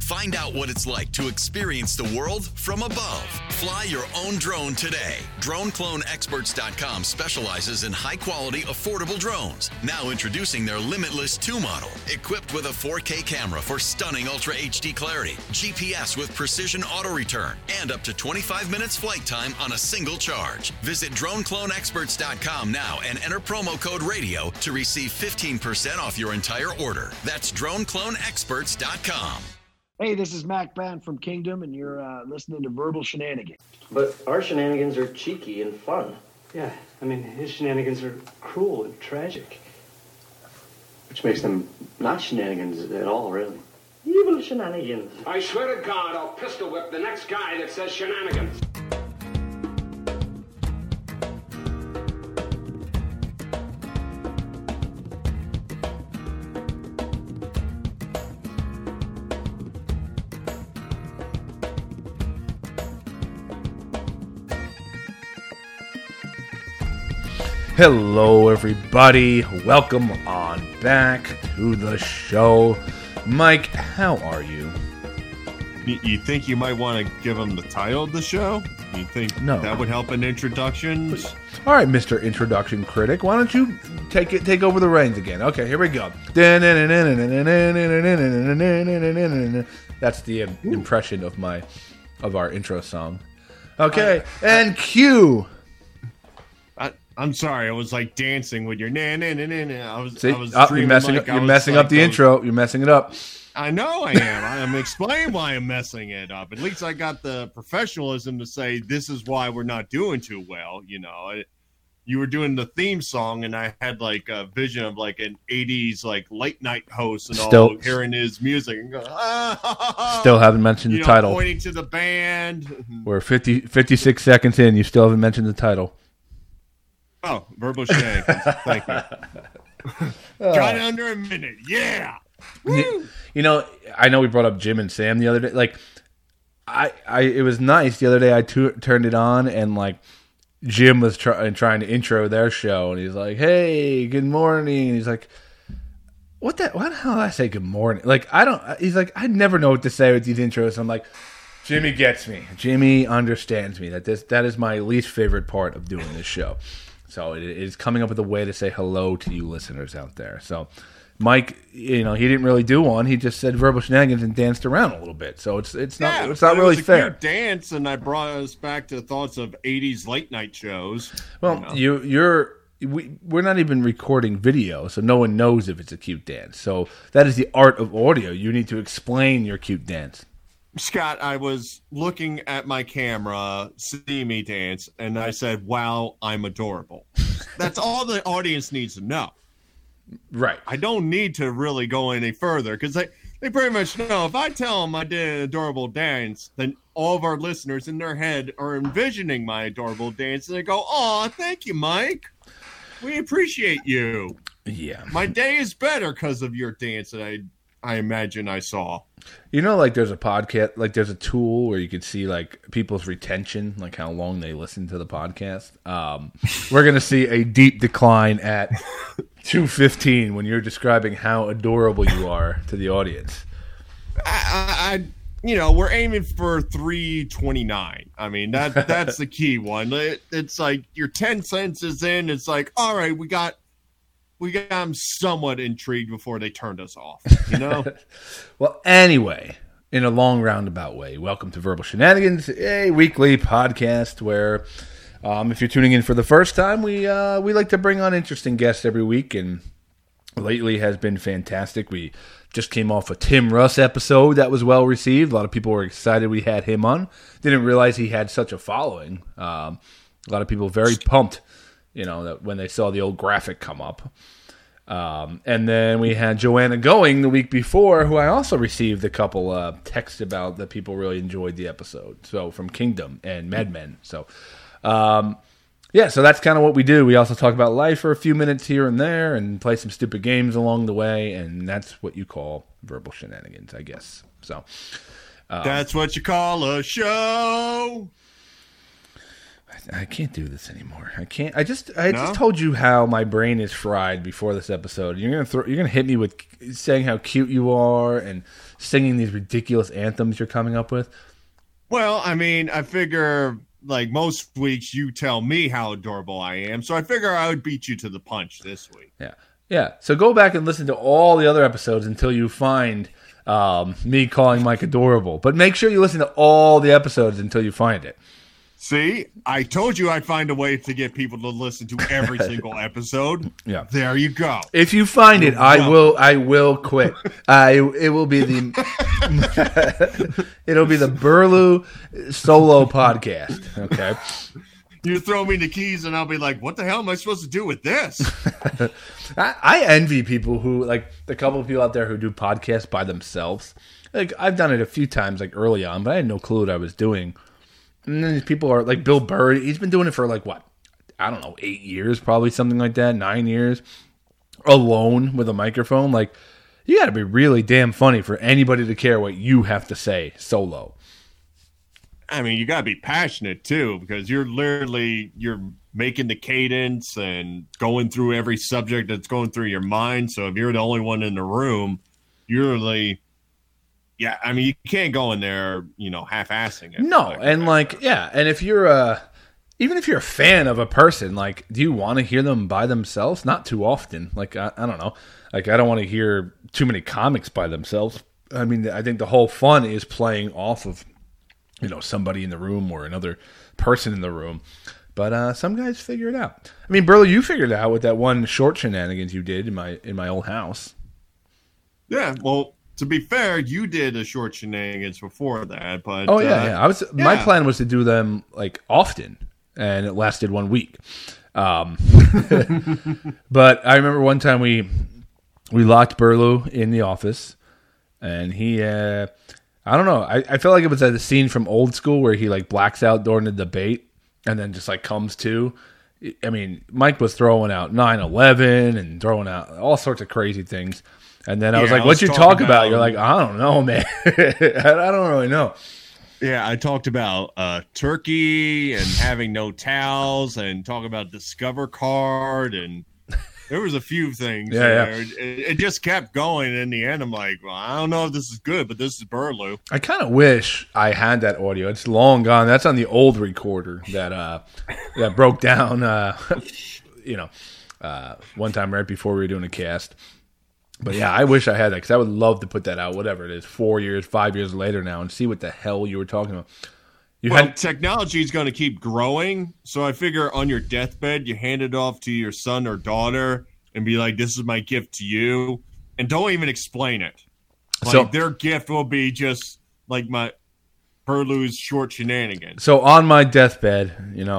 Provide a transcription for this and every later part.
Find out what it's like to experience the world from above. Fly your own drone today. DroneCloneExperts.com specializes in high-quality, affordable drones. Now introducing their Limitless 2 model, equipped with a 4K camera for stunning Ultra HD clarity, GPS with precision auto return, and up to 25 minutes flight time on a single charge. Visit DroneCloneExperts.com now and enter promo code RADIO to receive 15% off your entire order. That's DroneCloneExperts.com. Hey, this is Mac Band from Kingdom, and you're listening to Verbal Shenanigans. But our shenanigans are cheeky and fun. Yeah, I mean, his shenanigans are cruel and tragic. Which makes them not shenanigans at all, really. Evil shenanigans. I swear to God, I'll pistol whip the next guy that says shenanigans. Hello, everybody. Welcome on back to the show. Mike, how are you? You think you might want to give them the title of the show? You think that would help in introductions? All right, Mr. Introduction Critic, why don't you take over the reins again? Okay, here we go. That's the impression of our intro song. Okay, and cue. I'm sorry, I was like dancing with your na na na na na. I was you're messing up the intro. You're messing it up. I know I am. I'm explaining why I'm messing it up. At least I got the professionalism to say this is why we're not doing too well. You know, you were doing the theme song, and I had like a vision of like an '80s like late night host and all hearing his music and going, still haven't mentioned the title. Pointing to the band. We're 56 seconds in. You still haven't mentioned the title. Oh, Verbal Shenanigans. Thank you. Got it under a minute. Yeah. Woo! You know, I know we brought up Jim and Sam the other day. Like, it was nice the other day. I turned it on, and like Jim was trying to intro their show, and he's like, "Hey, good morning." And he's like, "Why the hell did I say good morning?" Like, he's like, "I never know what to say with these intros." I'm like, Jimmy gets me. Jimmy understands me. That is my least favorite part of doing this show. So it is coming up with a way to say hello to you listeners out there. So Mike, you know, he didn't really do one. He just said Verbal Shenanigans and danced around a little bit. So it's not really fair. Cute dance, and I brought us back to thoughts of '80s late night shows. Well, we're not even recording video, so no one knows if it's a cute dance. So that is the art of audio. You need to explain your cute dance. Scott, I was looking at my camera, seeing me dance, and I said, "Wow, I'm adorable." That's all the audience needs to know. Right. I don't need to really go any further, because they pretty much know if I tell them I did an adorable dance, then all of our listeners in their head are envisioning my adorable dance, and they go, "Aw, thank you, Mike. We appreciate you." Yeah. My day is better because of your dance that I imagine I saw. You know, like there's a podcast, like there's a tool where you can see like people's retention, like how long they listen to the podcast. We're going to see a deep decline at 2:15 when you're describing how adorable you are to the audience. We're aiming for 3:29. I mean, that's the key one. It's like your 10 cents is in. It's like, all right, we got them somewhat intrigued before they turned us off, you know? Well, anyway, in a long roundabout way, welcome to Verbal Shenanigans, a weekly podcast where, if you're tuning in for the first time, we like to bring on interesting guests every week, and lately has been fantastic. We just came off a Tim Russ episode that was well received. A lot of people were excited we had him on. Didn't realize he had such a following. A lot of people very pumped, you know, that when they saw the old graphic come up. And then we had Joanna Going the week before, who I also received a couple texts about that people really enjoyed the episode. So from Kingdom and Mad Men. So, so that's kind of what we do. We also talk about life for a few minutes here and there and play some stupid games along the way. And that's what you call Verbal Shenanigans, I guess. So that's what you call a show. I can't do this anymore. I can't. I just told you how my brain is fried before this episode. You're gonna hit me with saying how cute you are and singing these ridiculous anthems you're coming up with. Well, I mean, I figure like most weeks you tell me how adorable I am, so I figure I would beat you to the punch this week. Yeah. So go back and listen to all the other episodes until you find me calling Mike adorable. But make sure you listen to all the episodes until you find it. See, I told you I'd find a way to get people to listen to every single episode. Yeah, there you go. If you find it, I will quit. It will be the it'll be the Burlew solo podcast. Okay. You throw me the keys, and I'll be like, "What the hell am I supposed to do with this?" I envy people who like the couple of people out there who do podcasts by themselves. Like I've done it a few times, like early on, but I had no clue what I was doing. And then these people are like Bill Burr. He's been doing it for like what? I don't know, 8 years, probably something like that, 9 years, alone with a microphone. Like, you got to be really damn funny for anybody to care what you have to say solo. I mean, you got to be passionate too, because you're making the cadence and going through every subject that's going through your mind. So if you're the only one in the room, you're really. Yeah, I mean, you can't go in there, half-assing it. No, and and if you're even if you're a fan of a person, like, do you want to hear them by themselves? Not too often. Like, I don't know. Like, I don't want to hear too many comics by themselves. I mean, I think the whole fun is playing off of, somebody in the room or another person in the room. But some guys figure it out. I mean, Burlew, you figured it out with that one short shenanigans you did in my old house. Yeah, well. To be fair, you did a short shenanigans before that, but my plan was to do them like often, and it lasted 1 week. But I remember one time we locked Burlew in the office, and he I don't know, I felt like it was a scene from Old School where he like blacks out during the debate and then just like comes to. I mean, Mike was throwing out 9/11 and throwing out all sorts of crazy things. And then I was like, what'd you talk about? You're like, I don't know, man. I don't really know. Yeah, I talked about turkey and having no towels and talk about Discover Card. And there was a few things there. It just kept going. And in the end, I'm like, well, I don't know if this is good, but this is Burlew. I kind of wish I had that audio. It's long gone. That's on the old recorder that broke down, one time right before we were doing a cast. But yeah, I wish I had that because I would love to put that out, whatever it is, 4 years, 5 years later now, and see what the hell you were talking about. Technology is going to keep growing, so I figure on your deathbed, you hand it off to your son or daughter and be like, this is my gift to you, and don't even explain it. So their gift will be just like my Burlew's short shenanigans. So on my deathbed,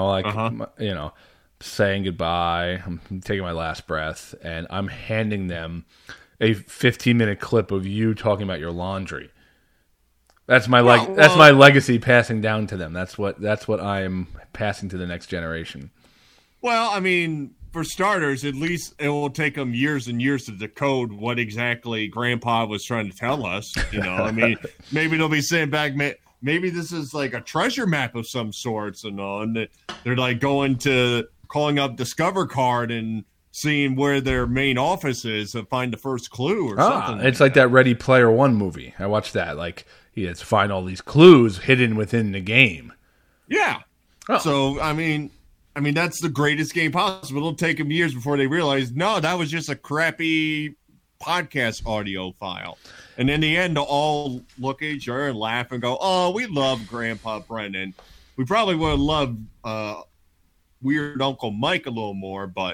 saying goodbye, I'm taking my last breath, and I'm handing them a 15-minute clip of you talking about your laundry. That's my that's my legacy passing down to them. That's what I'm passing to the next generation. Well, I mean, for starters, at least it will take them years and years to decode what exactly Grandpa was trying to tell us. I mean, maybe they'll be sitting back. Maybe this is like a treasure map of some sorts, and they're like calling up Discover Card and seeing where their main office is to find the first clue or something. It's like that Ready Player One movie. I watched that. Like, he has to find all these clues hidden within the game. Yeah. Oh. So, I mean, that's the greatest game possible. It'll take them years before they realize, no, that was just a crappy podcast audio file. And in the end, they'll all look at each other and laugh and go, oh, we love Grandpa Brennan. We probably would have loved Weird Uncle Mike a little more, but,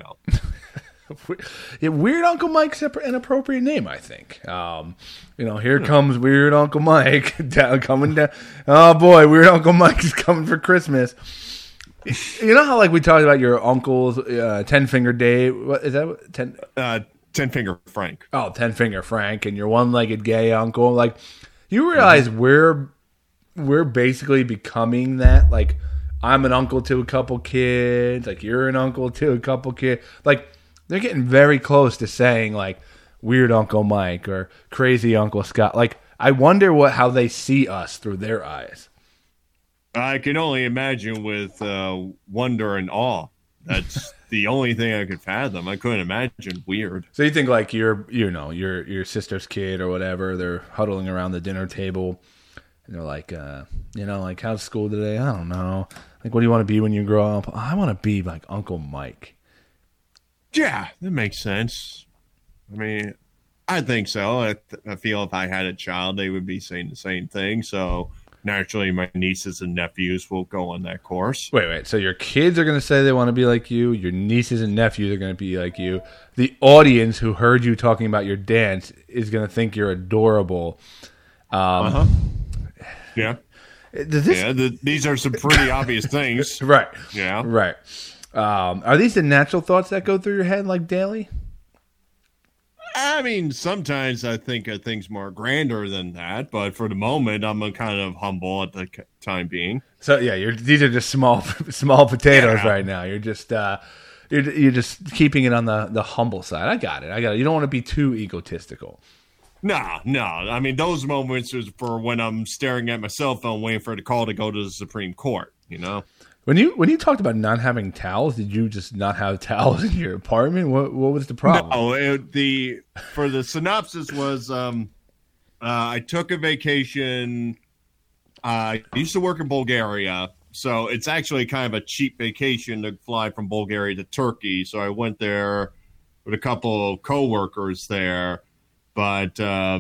Weird Uncle Mike's an appropriate name, I think. Here comes Weird Uncle Mike coming down. Oh, boy, Weird Uncle Mike is coming for Christmas. You know how, like, we talked about your uncle's 10-finger Dave? What is that? 10-finger Frank. Oh, 10-finger Frank and your one-legged gay uncle. Like, you realize we're basically becoming that. Like, I'm an uncle to a couple kids. Like, you're an uncle to a couple kids. Like, they're getting very close to saying, like, Weird Uncle Mike or Crazy Uncle Scott. Like, I wonder how they see us through their eyes. I can only imagine with wonder and awe. That's the only thing I could fathom. I couldn't imagine weird. So you think like your sister's kid or whatever, they're huddling around the dinner table and they're like, like, how's school today? I don't know. Like, what do you want to be when you grow up? I want to be like Uncle Mike. Yeah, that makes sense. I mean, I think so. I feel if I had a child, they would be saying the same thing. So naturally, my nieces and nephews will go on that course. Wait. So your kids are going to say they want to be like you. Your nieces and nephews are going to be like you. The audience who heard you talking about your dance is going to think you're adorable. Yeah. This... These are some pretty obvious things. Right. Yeah. Right. Are these the natural thoughts that go through your head like daily? I mean, sometimes I think of things more grander than that, but for the moment, I'm kind of humble at the time being. So yeah, these are just small potatoes right now. You're just you're just keeping it on the humble side. I got it. You don't want to be too egotistical. No. I mean, those moments is for when I'm staring at my cell phone, waiting for the call to go to the Supreme Court. You know. When you talked about not having towels, did you just not have towels in your apartment? What was the problem? No, for the synopsis was I took a vacation. I used to work in Bulgaria, so it's actually kind of a cheap vacation to fly from Bulgaria to Turkey. So I went there with a couple of coworkers there, but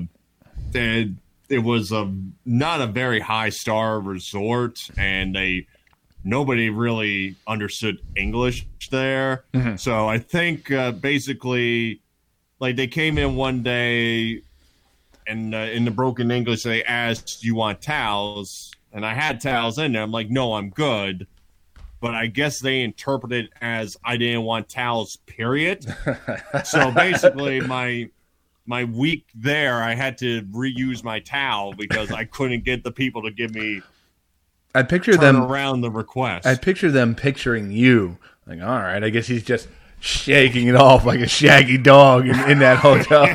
it was not a very high star resort, and nobody really understood English there. Mm-hmm. So I think basically, like, they came in one day and in the broken English, they asked, "You want towels?" And I had towels in there. I'm like, "No, I'm good." But I guess they interpreted it as I didn't want towels, period. So basically my week there, I had to reuse my towel because I couldn't get the people to give me I picture them around the request. I picture them picturing you like, all right, I guess he's just shaking it off like a shaggy dog in that hotel.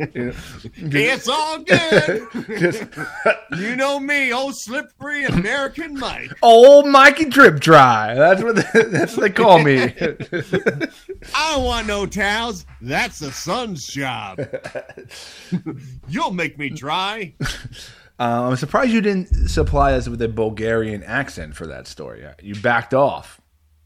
It's all good. You know me, old slippery American Mike. Old Mikey Drip Dry. That's what they call me. I don't want no towels. That's the sun's job. You'll make me dry. I'm surprised you didn't supply us with a Bulgarian accent for that story. You backed off.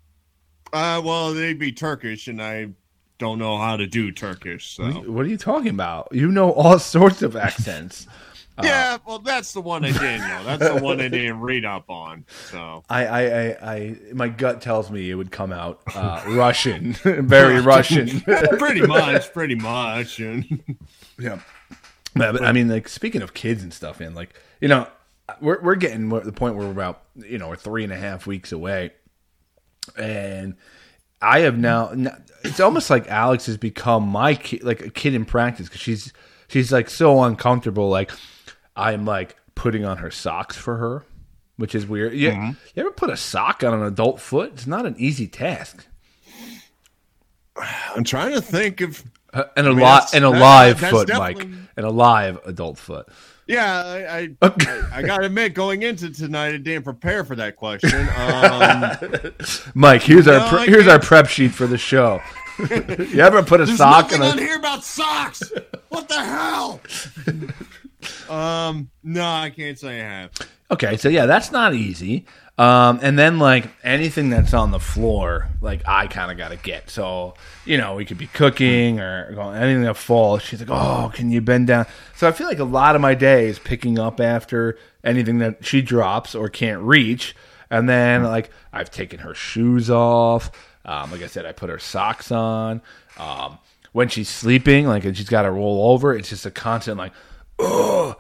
Well, they'd be Turkish, and I don't know how to do Turkish. So. What are you talking about? You know all sorts of accents. Yeah, well, that's the one I didn't know. That's the one I didn't read up on. So I my gut tells me it would come out Russian, very Russian. Pretty much. Yeah. But I mean, like, speaking of kids and stuff, man, like, you know, we're getting to the point where we're about, you know, we're 3.5 weeks away. And I have now, it's almost like Alex has become my kid, like a kid in practice, because she's like so uncomfortable. Like, I'm like putting on her socks for her, which is weird. You ever put a sock on an adult foot? It's not an easy task. I'm trying to think of a live foot, Mike, and a live adult foot. Yeah, I gotta admit, going into tonight, I didn't prepare for that question. Mike, here's our prep sheet for the show. You ever put a sock on? There's nothing on here about socks. What the hell? No, I can't say I have. Okay, so yeah, that's not easy. And then, like, anything that's on the floor, like, I kind of got to get. So, you know, we could be cooking or anything that falls. She's like, oh, can you bend down? So I feel like a lot of my day is picking up after anything that she drops or can't reach. And then, like, I've taken her shoes off. Like I said, I put her socks on. When she's sleeping, like, and she's got to roll over, it's just a constant, like, oh,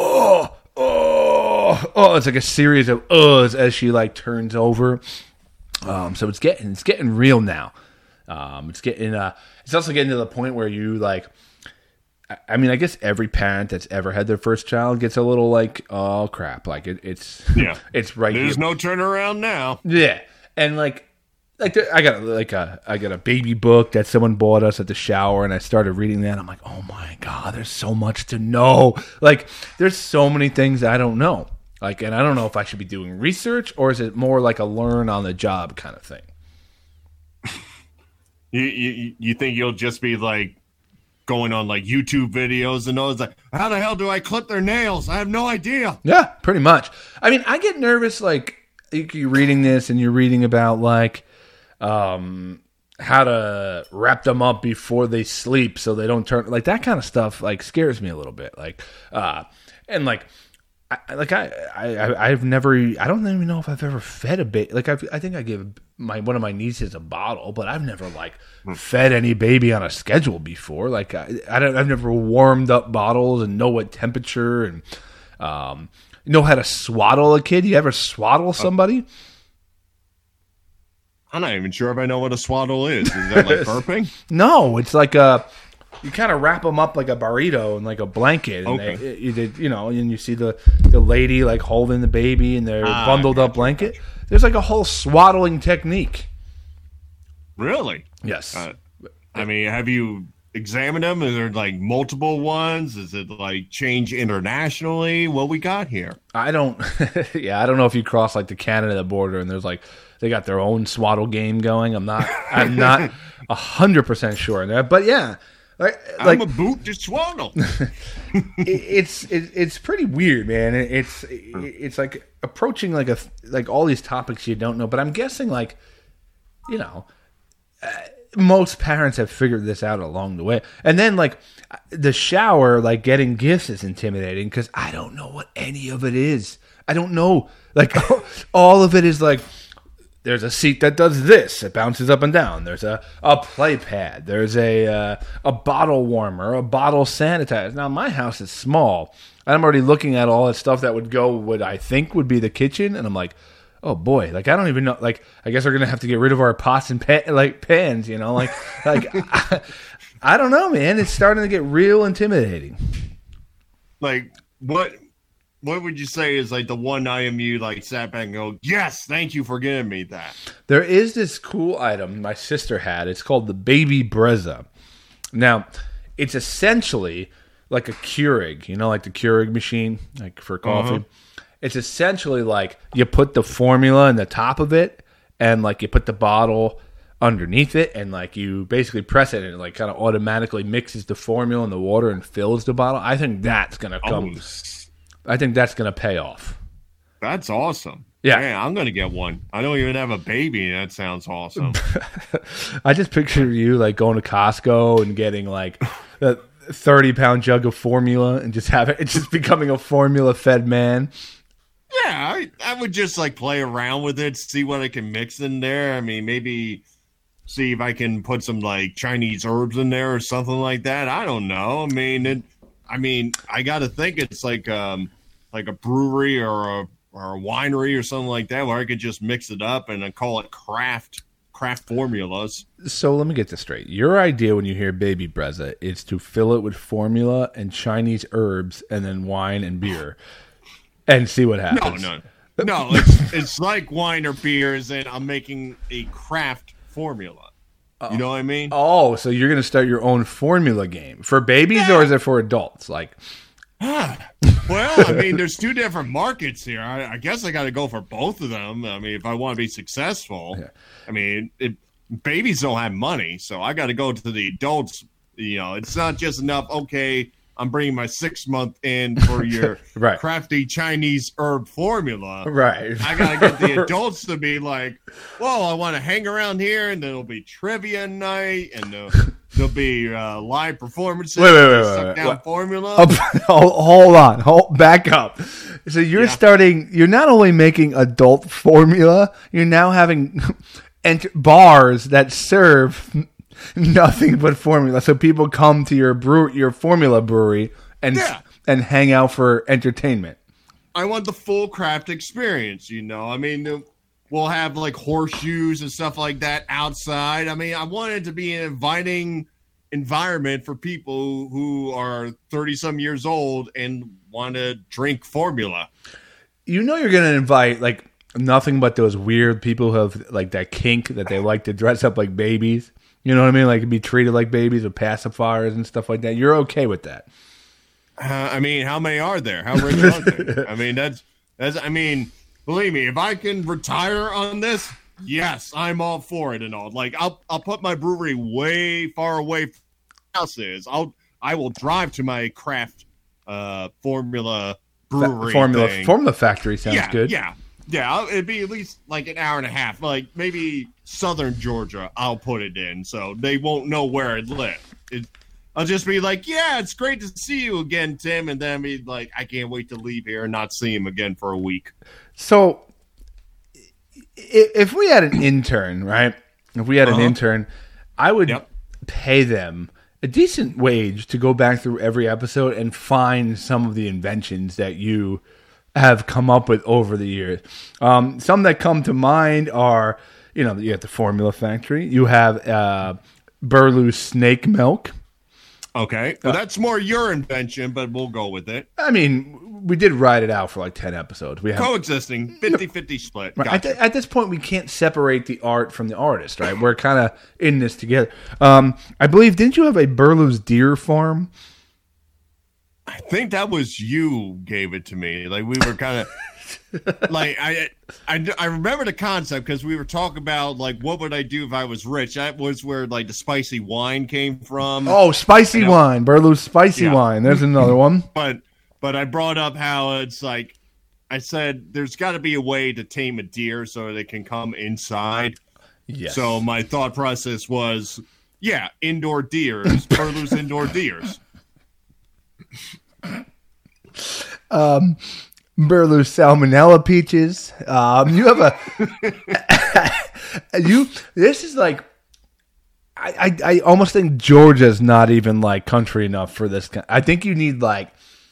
it's like a series of uhs as she like turns over. So it's getting real now. It's also getting to the point where you like, I mean, I guess every parent that's ever had their first child gets a little like, oh crap, like it's it's right. There's here. No turnaround now. Yeah, and like I got a baby book that someone bought us at the shower, and I started reading that. I'm like, oh my god, there's so much to know. Like, there's so many things I don't know. Like, and I don't know if I should be doing research or is it more like a learn on the job kind of thing. You think you'll just be like going on like YouTube videos and those like, how the hell do I clip their nails? I have no idea. Yeah, pretty much. I mean, I get nervous like you're reading this and you're reading about like how to wrap them up before they sleep so they don't turn like that kind of stuff like scares me a little bit. Like and like I've never, I don't even know if I've ever fed a baby. Like I think I gave one of my nieces a bottle, but I've never like fed any baby on a schedule before. Like I've never warmed up bottles and know what temperature and know how to swaddle a kid. You ever swaddle somebody? I'm not even sure if I know what a swaddle is. Is that like burping? No, it's like you kind of wrap them up like a burrito in like a blanket, and and you see the lady like holding the baby in their bundled up blanket. There's like a whole swaddling technique. Really? Yes. I mean, have you examined them? Is there like multiple ones? Is it like change internationally? What we got here? I don't know if you cross like the Canada border and there's like they got their own swaddle game going. I'm not 100% sure on that, but yeah. Like, I'm a boot to swaddle. It's pretty weird, man. It's like approaching like all these topics you don't know. But I'm guessing like, most parents have figured this out along the way. And then like the shower, like getting gifts is intimidating because I don't know what any of it is. I don't know. Like all of it is like. There's a seat that does this. It bounces up and down. There's a play pad. There's a bottle warmer, a bottle sanitizer. Now, my house is small. I'm already looking at all that stuff that would go what I think would be the kitchen. And I'm like, oh, boy. Like, I don't even know. Like, I guess we're going to have to get rid of our pots and pans, Like I don't know, man. It's starting to get real intimidating. Like, what would you say is like the one item you like sat back and go, yes, thank you for giving me that? There is this cool item my sister had. It's called the Baby Brezza. Now, it's essentially like a Keurig, like the Keurig machine, like for coffee. Uh-huh. It's essentially like you put the formula in the top of it and like you put the bottle underneath it and like you basically press it and it like kind of automatically mixes the formula and the water and fills the bottle. I think that's going to come... I think that's going to pay off. That's awesome. Yeah. Man, I'm going to get one. I don't even have a baby, and that sounds awesome. I just picture you like going to Costco and getting like a 30-pound jug of formula and just becoming a formula-fed man. Yeah, I would just like play around with it, see what I can mix in there. I mean, maybe see if I can put some like Chinese herbs in there or something like that. I don't know. I mean, I got to think it's like a brewery or a winery or something like that where I could just mix it up and then call it craft formulas. So let me get this straight. Your idea when you hear Baby Brezza is to fill it with formula and Chinese herbs and then wine and beer and see what happens. No, it's like wine or beers and I'm making a craft formula. You know what I mean? Oh, so you're going to start your own formula game for babies, or is it for adults? Like, well, I mean, there's two different markets here. I guess I got to go for both of them. I mean, if I want to be successful, I mean, babies don't have money, so I got to go to the adults. It's not just enough. Okay, I'm bringing my 6-month in for your crafty Chinese herb formula. Right. I got to get the adults to be like, whoa, I want to hang around here, and there'll be trivia night, and there'll be live performances. Wait. Formula. Hold on. Back up. So you're starting, you're not only making adult formula, you're now having bars that serve nothing but formula. So people come to your formula brewery and hang out for entertainment. I want the full craft experience, I mean, we'll have like horseshoes and stuff like that outside. I mean, I want it to be an inviting environment for people who are 30-some years old and want to drink formula. You're going to invite like nothing but those weird people who have like that kink that they like to dress up like babies. You know what I mean? Like be treated like babies with pacifiers and stuff like that. You're okay with that? I mean, how many are there? How rich are they? I mean, that's I mean, believe me, if I can retire on this, yes, I'm all for it and all. Like, I'll put my brewery way far away from the house is. I will drive to my craft formula brewery Formula factory sounds good. Yeah. It'd be at least like an hour and a half, like maybe southern Georgia. I'll put it in, so they won't know where I live. I'll just be like, yeah, it's great to see you again, Tim, and then be like, I can't wait to leave here and not see him again for a week. So, if we had an intern, right? If we had an intern, I would pay them a decent wage to go back through every episode and find some of the inventions that you have come up with over the years. Some that come to mind are, you have the Formula Factory. You have Burley's Snake Milk. Okay. Well, that's more your invention, but we'll go with it. I mean, we did ride it out for like 10 episodes. We have coexisting, 50-50 split. Right. Gotcha. At this point, we can't separate the art from the artist, right? We're kind of in this together. I believe, didn't you have a Burley's Deer Farm? I think that was you gave it to me. Like, we were kind of like, I remember the concept because we were talking about like, what would I do if I was rich? That was where like the spicy wine came from. Oh, spicy wine. Burley's spicy wine. There's another one. But I brought up how it's like, I said, there's got to be a way to tame a deer so they can come inside. Yes. So my thought process was, indoor deers, Burley's indoor deers. Burley's Salmonella Peaches. You have this is like, I almost think Georgia's not even like country enough for this. I think you need like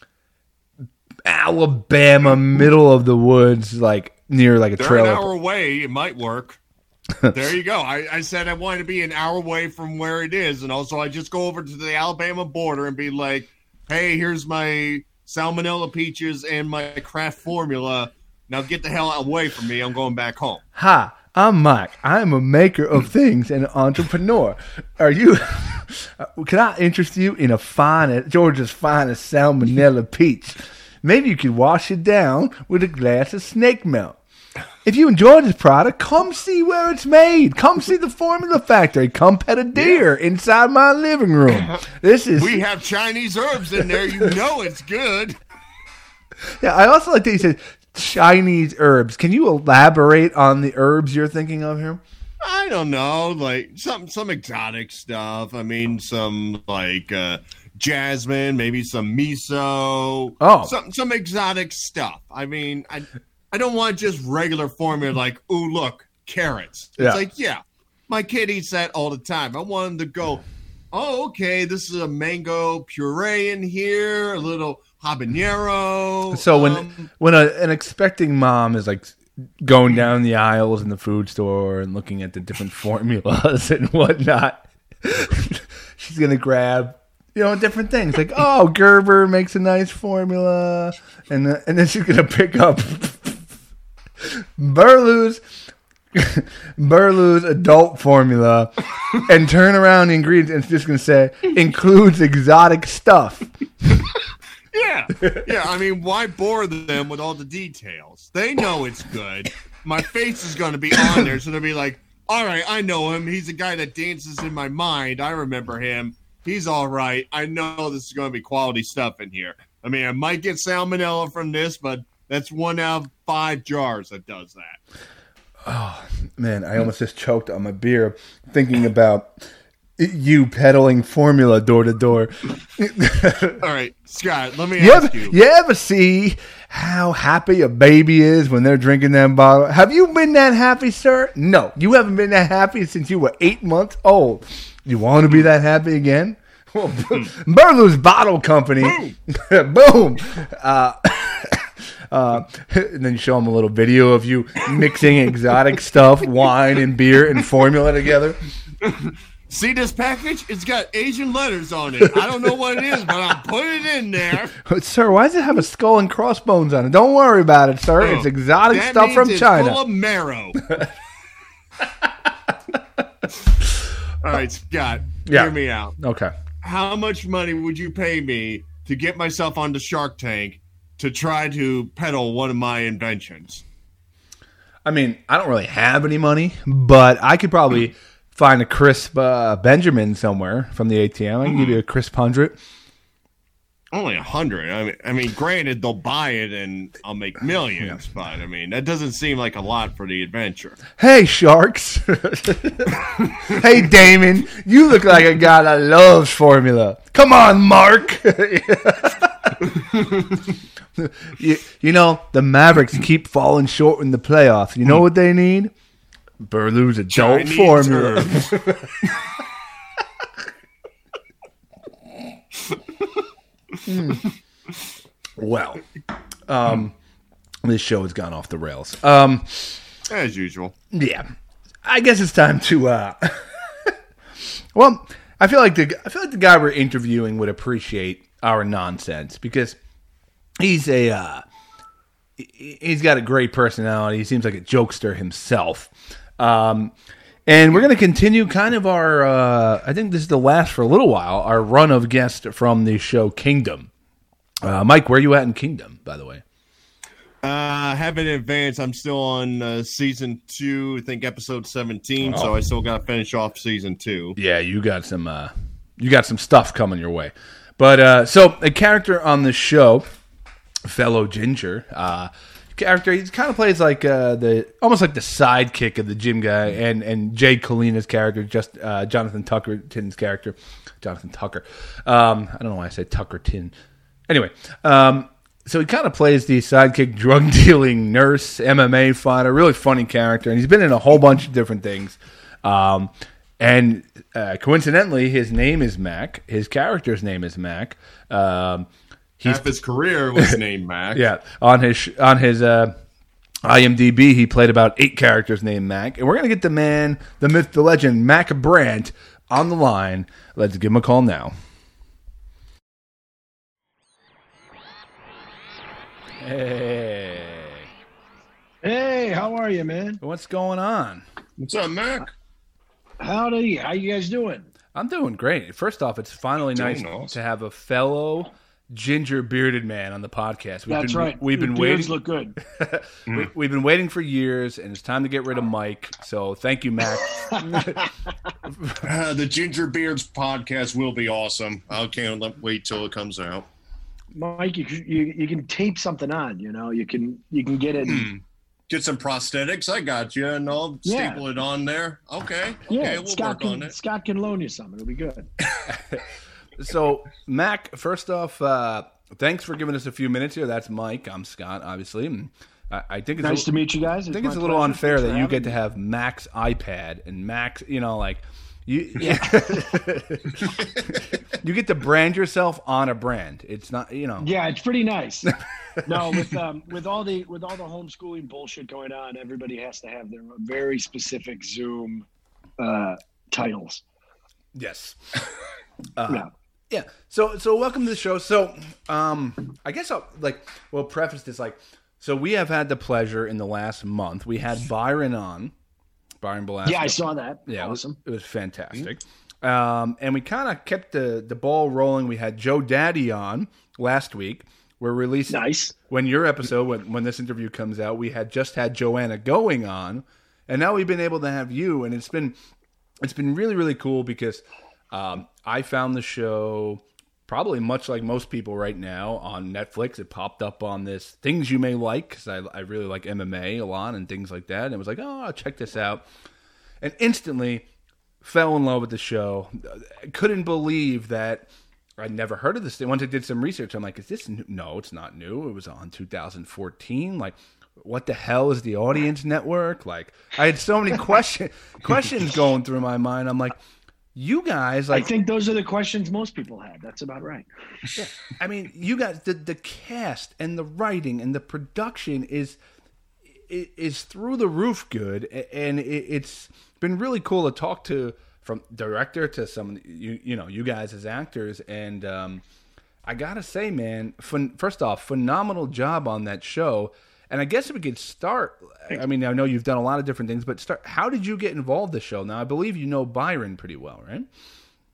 Alabama, middle of the woods, like near like a trailer. They're an hour away. It might work. There you go. I said I wanted to be an hour away from where it is, and also I just go over to the Alabama border and be like, hey, here's my Salmonella Peaches and my craft formula. Now get the hell away from me. I'm going back home. Hi, I'm Mike. I'm a maker of things and an entrepreneur. Are you? Can I interest you in Georgia's finest Salmonella Peach? Maybe you could wash it down with a glass of snake milk. If you enjoy this product, come see where it's made. Come see the Formula Factory. Come pet a deer inside my living room. We have Chinese herbs in there. You know it's good. Yeah, I also like that you said Chinese herbs. Can you elaborate on the herbs you're thinking of here? I don't know, like some exotic stuff. I mean, some like jasmine, maybe some miso. Oh, some exotic stuff. I mean, I don't want just regular formula like, ooh, look, carrots. It's like, my kid eats that all the time. I want him to go, oh, okay, this is a mango puree in here, a little habanero. So when an expecting mom is like going down the aisles in the food store and looking at the different formulas and whatnot, she's going to grab different things like, oh, Gerber makes a nice formula, and then she's going to pick up Burley's adult formula and turn around the ingredients and it's just going to say includes exotic stuff. Yeah. I mean, why bore them with all the details? They know it's good. My face is going to be on there, so they'll be like, all right, I know him. He's a guy that dances in my mind. I remember him. He's all right. I know this is going to be quality stuff in here. I mean, I might get salmonella from this, but that's 1 out of 5 jars that does that. Oh, man, I almost just choked on my beer thinking about you peddling formula door to door. All right, Scott, let me ask you. You ever see how happy a baby is when they're drinking that bottle? Have you been that happy, sir? No, you haven't been that happy since you were 8 months old. You want to be that happy again? Well, Burley's Bottle Company. Boom. And then you show them a little video of you mixing exotic stuff, wine and beer and formula together. See this package? It's got Asian letters on it. I don't know what it is, but I'll put it in there. Sir, why does it have a skull and crossbones on it? Don't worry about it, sir. It's exotic stuff from China. Full of marrow. All right, Scott, hear me out. Okay. How much money would you pay me to get myself onto Shark Tank to try to peddle one of my inventions. I mean, I don't really have any money, but I could probably find a crisp Benjamin somewhere from the ATM. I can give you a crisp 100. Only 100. I mean, granted, they'll buy it and I'll make millions, but I mean, that doesn't seem like a lot for the adventure. Hey, sharks. Hey, Damon. You look like a guy that loves formula. Come on, Mark. you know, the Mavericks keep falling short in the playoffs. You know what they need? Burloo's adult Chinese formula. Well, this show has gone off the rails. As usual. Yeah, I guess it's time to. Well, I feel like the guy we're interviewing would appreciate our nonsense because he's got a great personality. He seems like a jokester himself. And we're going to continue kind of our, I think this is the last for a little while, our run of guests from the show Kingdom. Mike, where are you at in Kingdom, by the way? Haven't advanced. I'm still on season 2, I think episode 17, so I still got to finish off season 2. Yeah, you got some stuff coming your way. But, so a character on the show, fellow Ginger, character. He kind of plays like almost like the sidekick of the gym guy, and Jay Kalina's character, just Jonathan Tuckerton's character, Jonathan Tucker. I don't know why I said Tuckerton. Anyway, so he kind of plays the sidekick, drug dealing nurse, MMA fighter, really funny character, and he's been in a whole bunch of different things. And coincidentally, his name is Mac. His character's name is Mac. Half his career was named Mac. Yeah, on his IMDb, he played about 8 characters named Mac. And we're going to get the man, the myth, the legend, Mac Brandt, on the line. Let's give him a call now. Hey. Hey, how are you, man? What's going on? What's up, Mac? Howdy. How you guys doing? I'm doing great. First off, it's finally nice to have a fellow ginger bearded man on the podcast. That's right. We've been beards waiting. Look good. We've been waiting for years, and it's time to get rid of Mike. So thank you, Mac. The Ginger Beards podcast will be awesome. I can't wait till it comes out. Mike, you can tape something on. You know, you can get it. Get some prosthetics. I got you, and I'll staple it on there. Okay. Yeah, we'll work on it. Scott can loan you some. It'll be good. So, Mac, first off, thanks for giving us a few minutes here. That's Mike. I'm Scott, obviously. And I think it's nice to meet you guys. I think it's a little unfair that you get to have Mac's iPad and Mac's, you know, like you you get to brand yourself on a brand. It's not, you know. Yeah, it's pretty nice. No, with all the homeschooling bullshit going on, everybody has to have their very specific Zoom titles. Yes. Yeah. So welcome to the show. So, I guess we'll preface this so we have had the pleasure in the last month. We had Byron on, Byron Belasco. Yeah, I saw that. Yeah, awesome. It was fantastic. And we kind of kept the ball rolling. We had Joe Daddy on last week. We're releasing when your episode, when this interview comes out, we had just had Joanna Going on, and now we've been able to have you, and it's been really, really cool because I found the show probably much like most people right now on Netflix. It popped up on this Things You May Like, because I really like MMA a lot and things like that. And it was like, oh, I'll check this out. And instantly fell in love with the show. Couldn't believe that I'd never heard of this thing. Once I did some research, I'm like, is this new? No, it's not new. It was on 2014. Like, what the hell is the Audience Network? Like, I had so many questions going through my mind. I'm like, you guys, I think those are the questions most people had. That's about right. Yeah. I mean, you guys, the cast and the writing and the production is through the roof good, and it's been really cool to talk to, from director to some you guys as actors, and I gotta say, man, first off, phenomenal job on that show. And I guess if we could start, I mean, I know you've done a lot of different things, but how did you get involved in the show? Now, I believe you know Byron pretty well, right?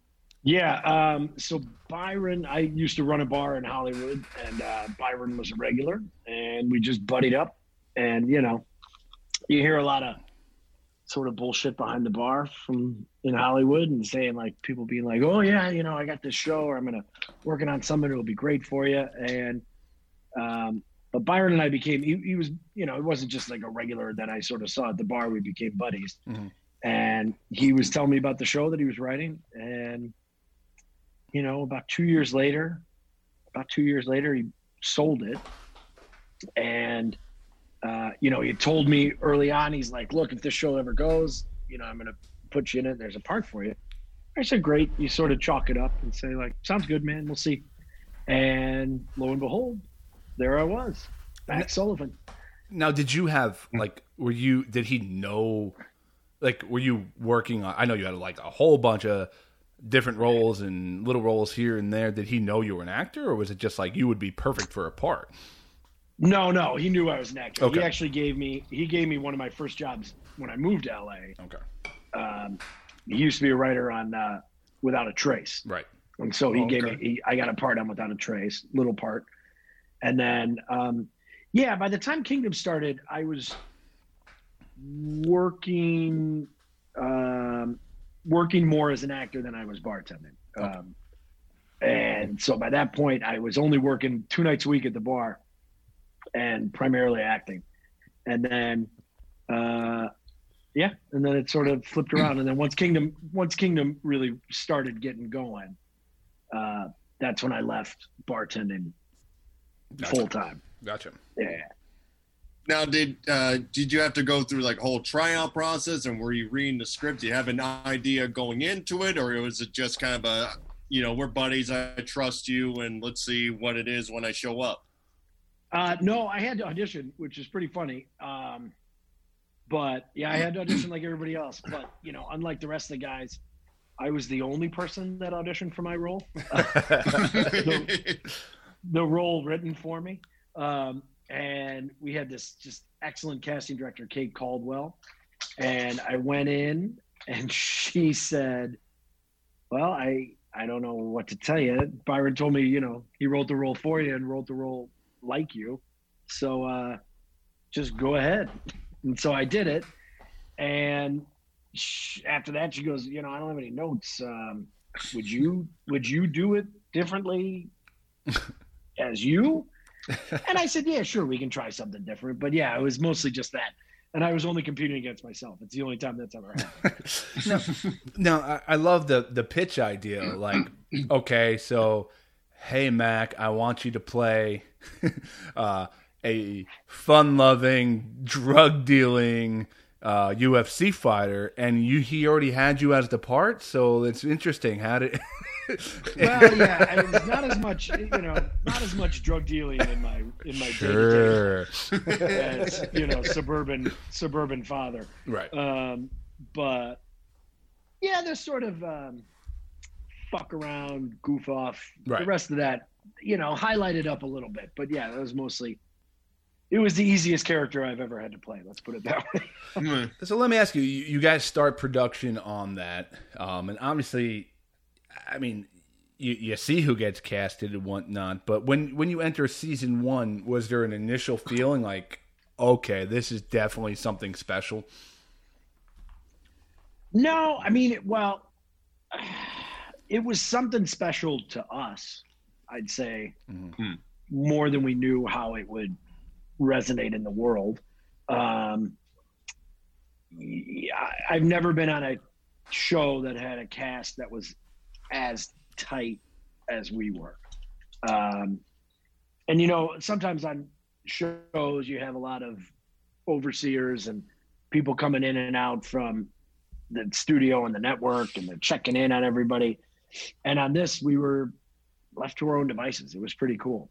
Yeah. So Byron, I used to run a bar in Hollywood, and Byron was a regular, and we just buddied up. And you hear a lot of sort of bullshit behind the bar from in Hollywood, and saying like people being like, "Oh yeah, I got this show, or I'm working on something. It'll be great for you." And but Byron and I became. He was, it wasn't just like a regular that I sort of saw at the bar. We became buddies, and he was telling me about the show that he was writing, and about 2 years later, he sold it. And, he told me early on, he's like, look, if this show ever goes, I'm going to put you in it. There's a part for you. I said, great. You sort of chalk it up and say like, sounds good, man. We'll see. And lo and behold, there I was, Max Sullivan. Now, did you have did he know, were you working on, I know you had like a whole bunch of different roles and little roles here and there. Did he know you were an actor, or was it just like you would be perfect for a part? No, he knew I was an actor. Okay. He actually gave me one of my first jobs when I moved to LA. Okay. He used to be a writer on Without a Trace. Right. And so I got a part on Without a Trace, little part. And then, by the time Kingdom started, I was working more as an actor than I was bartending. Okay. And so by that point, I was only working 2 nights a week at the bar and primarily acting. And then, and then it sort of flipped around. And then once Kingdom really started getting going, that's when I left bartending full time. Gotcha. Yeah. Now, did you have to go through like a whole tryout process, and were you reading the script? Do you have an idea going into it, or was it just kind of a, we're buddies, I trust you, and let's see what it is when I show up? No, I had to audition, which is pretty funny. But yeah, I had to audition like everybody else. But unlike the rest of the guys, I was the only person that auditioned for my role. The role written for me. And we had this just excellent casting director, Kate Caldwell. And I went in and she said, well, I don't know what to tell you. Byron told me, he wrote the role for you and wrote the role like you. So just go ahead. And so I did it. And after that, she goes, I don't have any notes. Would you do it differently as you? And I said, yeah, sure, we can try something different. But yeah, it was mostly just that. And I was only competing against myself. It's the only time that's ever happened. No, I love the pitch idea. Like, okay, so, hey, Mac, I want you to play a fun-loving, drug-dealing UFC fighter, and he already had you as the part, so it's interesting. How did... Well, yeah, it was not as much drug dealing in my sure. day-to-day as suburban father, right? But yeah, there's sort of fuck around, goof off. Right. The rest of that, highlighted up a little bit, but yeah, it was the easiest character I've ever had to play. Let's put it that way. So let me ask you: you guys start production on that, and obviously. I mean, you see who gets casted and whatnot, but when you enter season 1, was there an initial feeling like, okay, this is definitely something special? No, I mean, it was something special to us, I'd say, more than we knew how it would resonate in the world. I've never been on a show that had a cast that was as tight as we were. And sometimes on shows you have a lot of overseers and people coming in and out from the studio and the network, and they're checking in on everybody. And on this, we were left to our own devices. It was pretty cool.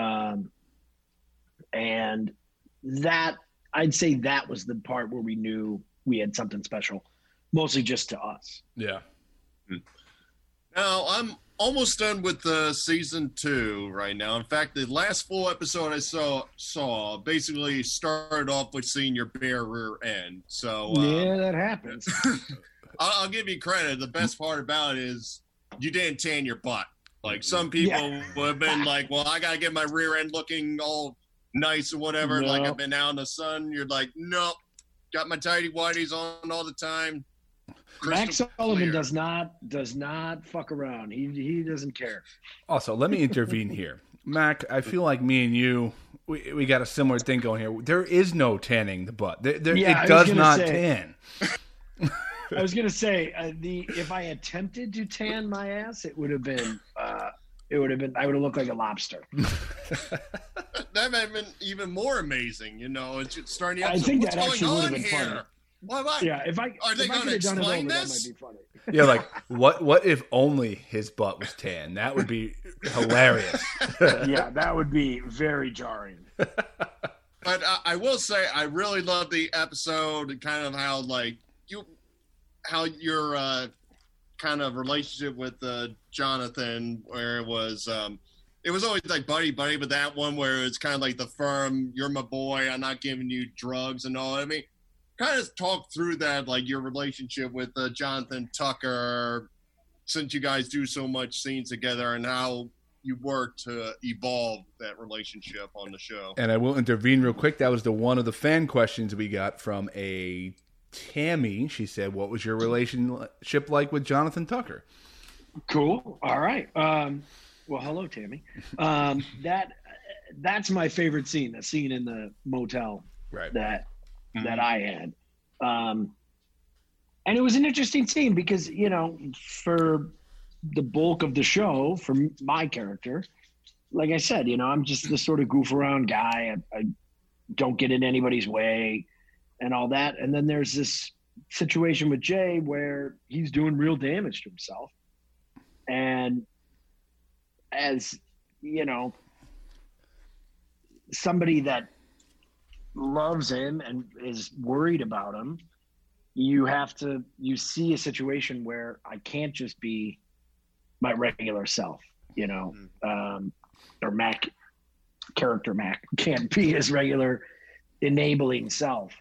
And that, I'd say that was the part where we knew we had something special, mostly just to us. Yeah. Now, I'm almost done with the season 2 right now. In fact, the last full episode I saw basically started off with seeing your bare rear end. So yeah, that happens. I'll give you credit. The best part about it is you didn't tan your butt. Like some people would have been like, well, I got to get my rear end looking all nice or whatever. No. Like I've been out in the sun. You're like, nope, got my tighty whities on all the time. Max Crystal Sullivan clear. does not fuck around. He doesn't care. Also, let me intervene here. Mac, I feel like me and you, we got a similar thing going here. There is no tanning the butt. It does not tan. I was gonna say if I attempted to tan my ass, it would have been I would have looked like a lobster. That might have been even more amazing. You know, it's just starting. I think what's that going actually would have on been here? funny. What? Yeah, Are they going to explain this? That might be funny. Yeah, like what if only his butt was tan? That would be hilarious. Yeah, that would be very jarring. But I will say, I really love the episode and kind of how your kind of relationship with Jonathan, where it was always like buddy, but that one where it's kind of like the firm, you're my boy, I'm not giving you drugs and all. I mean, kind of talk through that, like your relationship with Jonathan Tucker, since you guys do so much scenes together, and how you work to evolve that relationship on the show. And I will intervene real quick. That was one of the fan questions we got from a Tammy. She said, what was your relationship like with Jonathan Tucker? Cool. All right. Well, hello, Tammy. That's my favorite scene, the scene in the motel Right. that I had. And it was an interesting scene because, you know, for the bulk of the show, for my character, like I said, you know, I'm just this sort of goof around guy. I don't get in anybody's way and all that. And then there's this situation with Jay where he's doing real damage to himself. And as, you know, somebody that loves him and is worried about him, you see a situation where I can't just be my regular self, you know, or character Mac can't be his regular enabling self.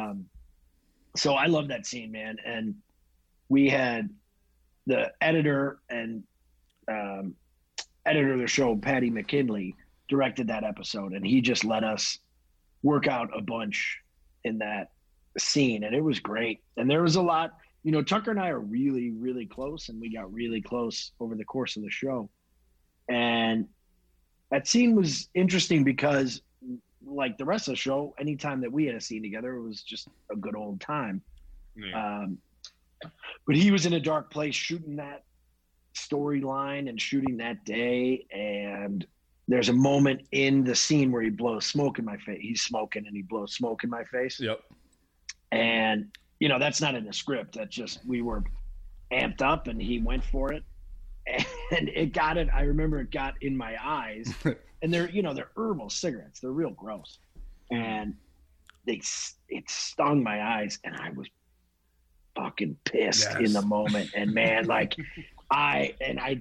So I love that scene, man. And we had the editor and editor of the show, Patty McKinley, directed that episode, and he just let us work out a bunch in that scene, and it was great. And there was a lot, you know, Tucker and I are really, really close, and we got really close over the course of the show. And that scene was interesting because, like the rest of the show, anytime that we had a scene together, it was just a good old time. Yeah. But he was in a dark place shooting that storyline and shooting that day, and there's a moment in the scene where he blows smoke in my face. He's smoking and he blows smoke in my face. Yep. And, you know, that's not in the script. That's just, we were amped up and he went for it. And I remember it got in my eyes. And they're herbal cigarettes. They're real gross. And it stung my eyes, and I was fucking pissed in the moment. And man, like I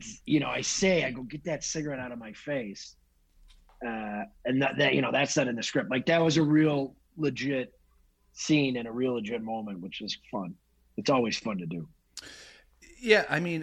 go, get that cigarette out of my face. And that, you know, that's not in the script. Like that was a real legit scene and a real legit moment, which is fun. It's always fun to do. Yeah. I mean,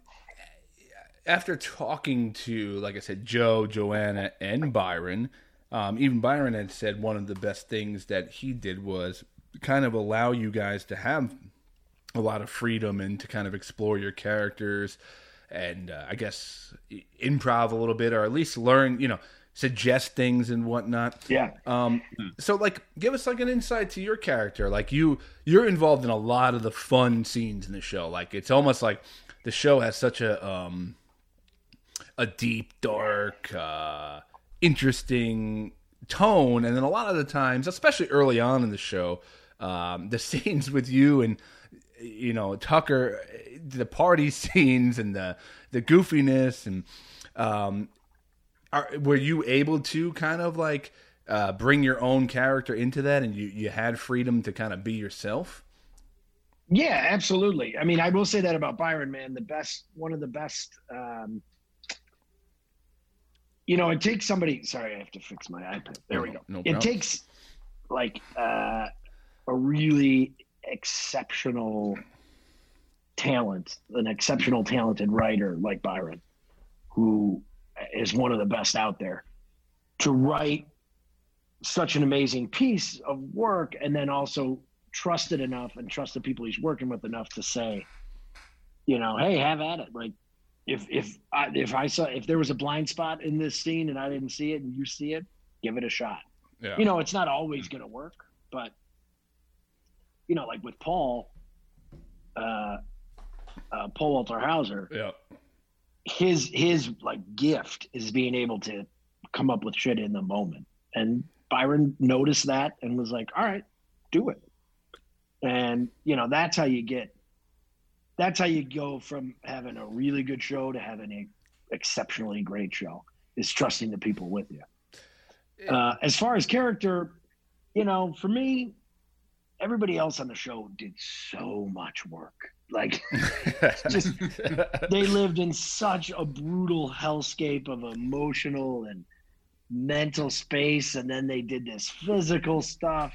after talking to, like I said, Joe, Joanna, and Byron, even Byron had said one of the best things that he did was kind of allow you guys to have a lot of freedom and to kind of explore your characters and I guess improv a little bit, or at least learn, you know, suggest things and whatnot. Yeah. So like, give us like an insight to your character. Like you're involved in a lot of the fun scenes in the show. Like it's almost like the show has such a deep, dark, interesting tone, and then a lot of the times, especially early on in the show, the scenes with you and, you know, Tucker, the party scenes and the goofiness, and were you able to kind of like bring your own character into that, and you had freedom to kind of be yourself? Yeah, absolutely. I mean, I will say that about Byron, man. One of the best. You know, it takes somebody. Sorry, I have to fix my iPad. There we go. No it problem. takes like a really exceptional talent, an exceptional talented writer like Byron, who is one of the best out there, to write such an amazing piece of work and then also trust it enough and trust the people he's working with enough to say, you know, hey, have at it. Like if there was a blind spot in this scene and I didn't see it and you see it, give it a shot. Yeah. You know, it's not always going to work, but you know, like with Paul Walter Hauser, Yeah. his like gift is being able to come up with shit in the moment. And Byron noticed that and was like, all right, do it. And, you know, that's how you go from having a really good show to having an exceptionally great show, is trusting the people with you. As far as character, you know, for me, everybody else on the show did so much work. Like, just they lived in such a brutal hellscape of emotional and mental space, and then they did this physical stuff,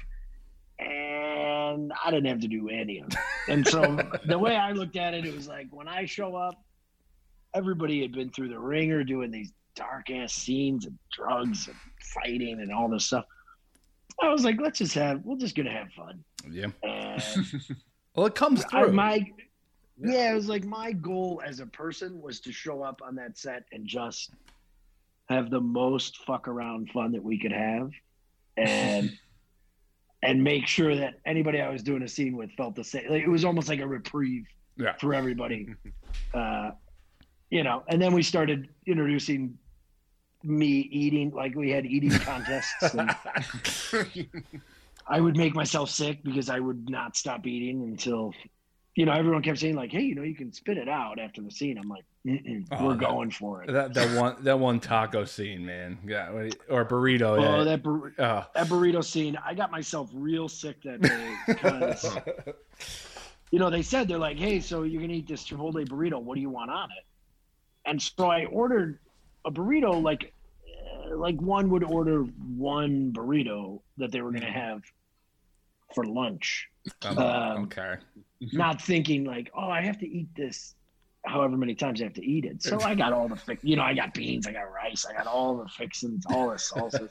and I didn't have to do any of it. And so the way I looked at it, it was like, when I show up, everybody had been through the ringer doing these dark ass scenes and drugs and fighting and all this stuff. I was like, we're just gonna have fun. Yeah. And Well, it comes through. it was like my goal as a person was to show up on that set and just have the most fuck around fun that we could have, and make sure that anybody I was doing a scene with felt the same. Like, it was almost like a reprieve for everybody. You know, and then we started introducing me eating, like we had eating contests. And I would make myself sick because I would not stop eating until, you know, everyone kept saying like, hey, you know, you can spit it out after the scene. I'm like, we're going for it. That one taco scene, man. Yeah, or burrito. Oh, that burrito scene. I got myself real sick that day because, you know, they're like, hey, so you're going to eat this Chipotle burrito. What do you want on it? And so I ordered a burrito like one would order one burrito that they were going to have for lunch. Okay. Not thinking like, oh, I have to eat this however many times I have to eat it. So I got all the I got beans, I got rice, I got all the fixings, all the salsas.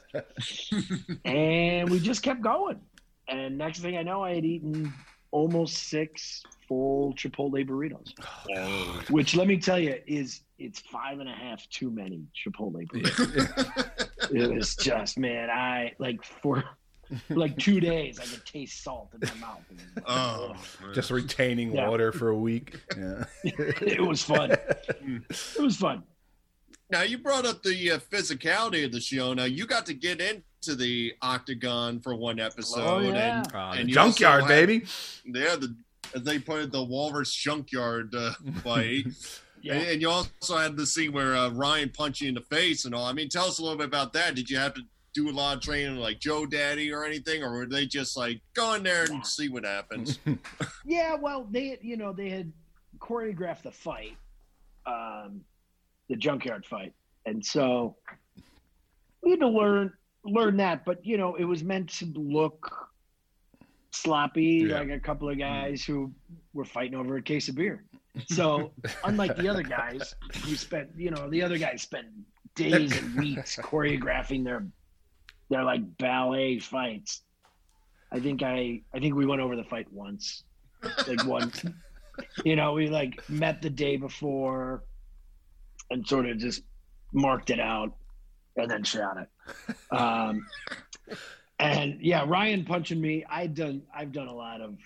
And we just kept going. And next thing I know, I had eaten almost 6 full Chipotle burritos. Which, let me tell you, it's 5.5 too many Chipotle burritos. It was just, man, I like for 2 days I could taste salt in my mouth. Just retaining water for a week. Yeah. It was fun. It was fun. Now, you brought up the physicality of the show. Now, you got to get into the octagon for one episode. Oh, yeah. And junkyard, baby. Yeah, as they put it, the Walrus junkyard fight. Yeah. And you also had the scene where Ryan punched you in the face and all. I mean, tell us a little bit about that. Did you have to do a lot of training like Joe Daddy or anything, or were they just like, go in there and see what happens? Yeah, well, they had choreographed the fight, the junkyard fight, and so we had to learn that. But you know, it was meant to look sloppy, like a couple of guys who were fighting over a case of beer. So unlike the other guys who spent days and weeks choreographing their like ballet fights. I think we went over the fight once, like one. You know, we like met the day before and sort of just marked it out and then shot it. And yeah, Ryan punching me. I've done a lot of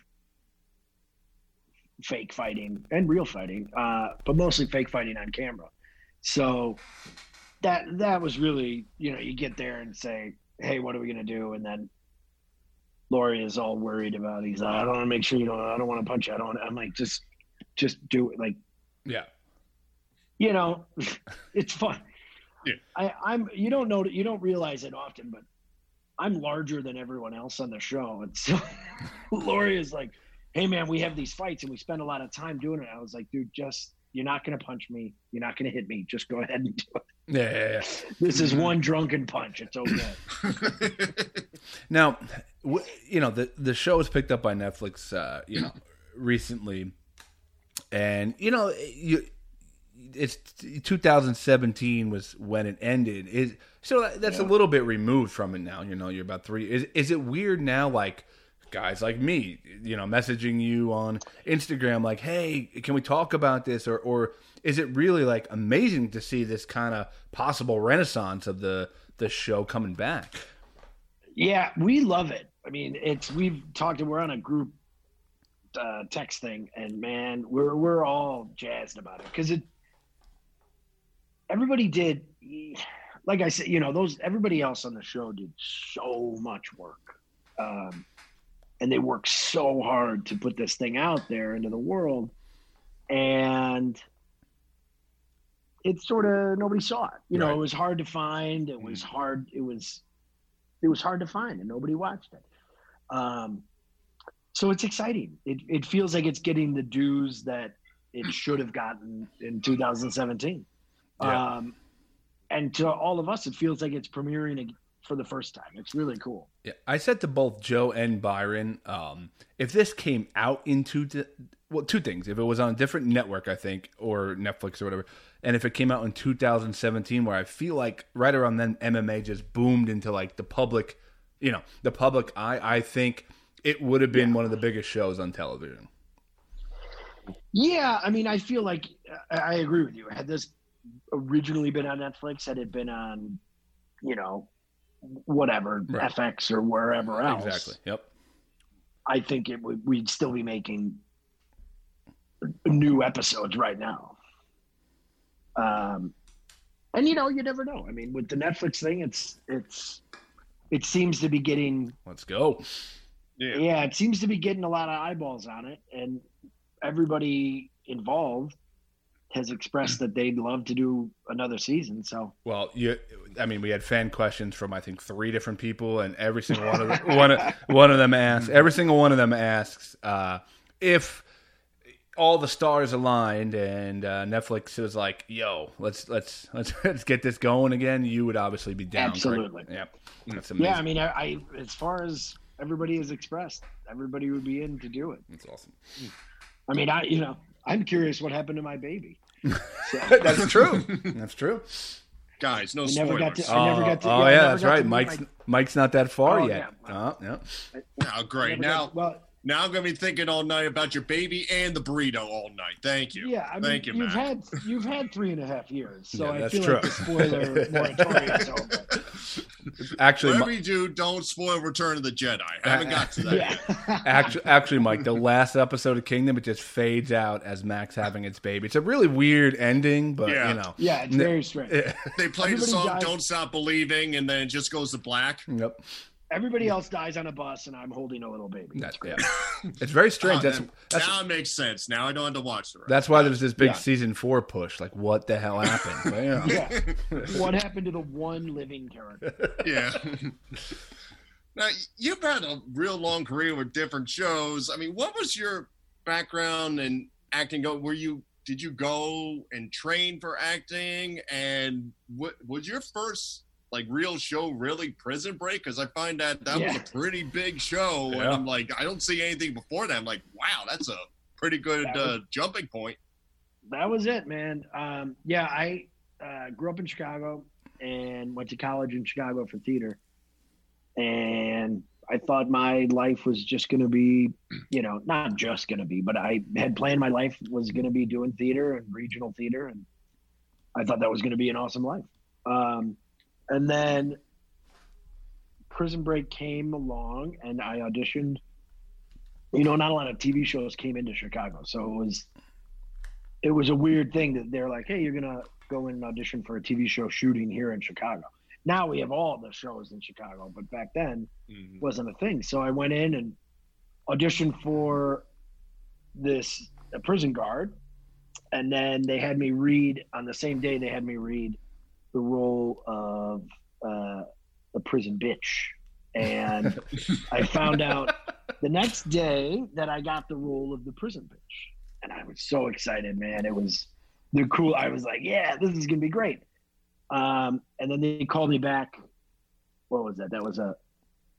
fake fighting and real fighting, but mostly fake fighting on camera. So that was really, you know, you get there and say, hey, what are we gonna do? And then Laurie is all worried about. He's like, I don't want to make sure I don't want to punch you. I'm like, just do it. Like, yeah, you know, it's fun. Yeah. You don't realize it often, but I'm larger than everyone else on the show. And so Laurie is like, hey man, we have these fights and we spend a lot of time doing it. I was like, dude, you're not going to punch me. You're not going to hit me. Just go ahead and do it. Yeah. This is one drunken punch. It's okay. Now, you know, the show was picked up by Netflix, you know, recently. And it's 2017 was when it ended. So that's a little bit removed from it now. You're about 3. Is it weird now, like guys like me, messaging you on Instagram like, hey, can we talk about this? Or is it really like amazing to see this kind of possible renaissance of the show coming back? Yeah, we love it. I mean, we're on a group text thing, and man, we're all jazzed about it because everybody did, like I said, everybody else on the show did so much work. And they worked so hard to put this thing out there into the world. And it's sort of, nobody saw it. It was hard to find. It was hard to find, and nobody watched it. So it's exciting. It feels like it's getting the dues that it should have gotten in 2017. Yeah. And to all of us, it feels like it's premiering for the first time. It's really cool. Yeah, I said to both Joe and Byron, if this came out two things. If it was on a different network, I think, or Netflix or whatever, and if it came out in 2017, where I feel like right around then MMA just boomed into like the public eye, I think it would have been one of the biggest shows on television. Yeah, I mean, I feel like I agree with you. Had this originally been on Netflix, had it been on, whatever, right, FX or wherever else. Exactly. Yep. I think we'd still be making new episodes right now. And you never know. I mean, with the Netflix thing, it seems to be getting. Let's go. Yeah, it seems to be getting a lot of eyeballs on it, and everybody involved has expressed that they'd love to do another season. So, well, we had fan questions from I think 3 different people, and every single one of them asked. Every single one of them asks if all the stars aligned and Netflix was like, "Yo, let's get this going again." You would obviously be down. Absolutely. Correct? Yeah, that's amazing. Yeah, I mean, I as far as everybody has expressed, everybody would be in to do it. That's awesome. I mean, I'm curious what happened to my baby. So. That's true. That's true. Guys, no I spoilers. never got to. Oh yeah, that's right. Mike's not that far yet. Yeah. Yeah. Oh, great. Now I'm going to be thinking all night about your baby and the burrito all night. Thank you. Yeah, I mean, thank you, Matt. You've had 3.5 years, so Yeah, I feel true. like the spoiler moratorium is over. Actually, whatever you do, don't spoil Return of the Jedi. I haven't got to that yet. Actually, Mike, the last episode of Kingdom, it just fades out as Max having its baby. It's a really weird ending, but Yeah, it's very strange. They play the Everybody song dies. "Don't Stop Believing" and then it just goes to black. Yep. Everybody else dies on a bus, and I'm holding a little baby. That's great. It's very strange. That's now it makes sense. Now I don't have to watch the rest. That's why there's this big season 4 push. Like, what the hell happened? Well, Yeah. What happened to the one living character? Yeah. Now, you've had a real long career with different shows. I mean, what was your background in acting? Did you go and train for acting? And what was your first real show really Prison Break? Because I find that was a pretty big show. Yeah. And I'm like, I don't see anything before that. I'm like, wow, that's a pretty good jumping point. That was it, man. I grew up in Chicago and went to college in Chicago for theater. And I thought my life was just going to be, not just going to be, but I had planned my life was going to be doing theater and regional theater. And I thought that was going to be an awesome life. And then Prison Break came along and I auditioned. Not a lot of TV shows came into Chicago. So it was a weird thing that they're like, hey, you're going to go in and audition for a TV show shooting here in Chicago. Now we have all the shows in Chicago, but back then wasn't a thing. So I went in and auditioned for a prison guard. And then they had me read on the same day, they had me read the role of the prison bitch. And I found out the next day that I got the role of the prison bitch. And I was so excited, man. It was I was like, yeah, this is going to be great. And then they called me back. What was that? That was a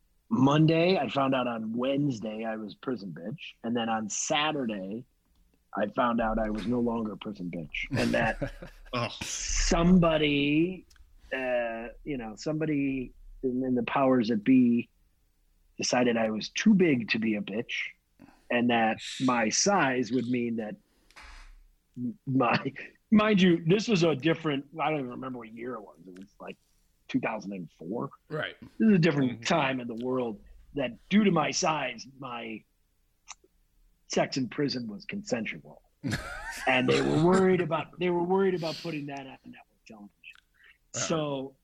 Monday. I found out on Wednesday I was prison bitch. And then on Saturday, I found out I was no longer a prison bitch, and that Oh, somebody, somebody in the powers that be decided I was too big to be a bitch, and that my size would mean that mind you, this was a different, I don't even remember what year it was. It was like 2004. Right. This is a different time in the world, that due to my size, my sex in prison was consensual. And they were worried about putting that on network television. So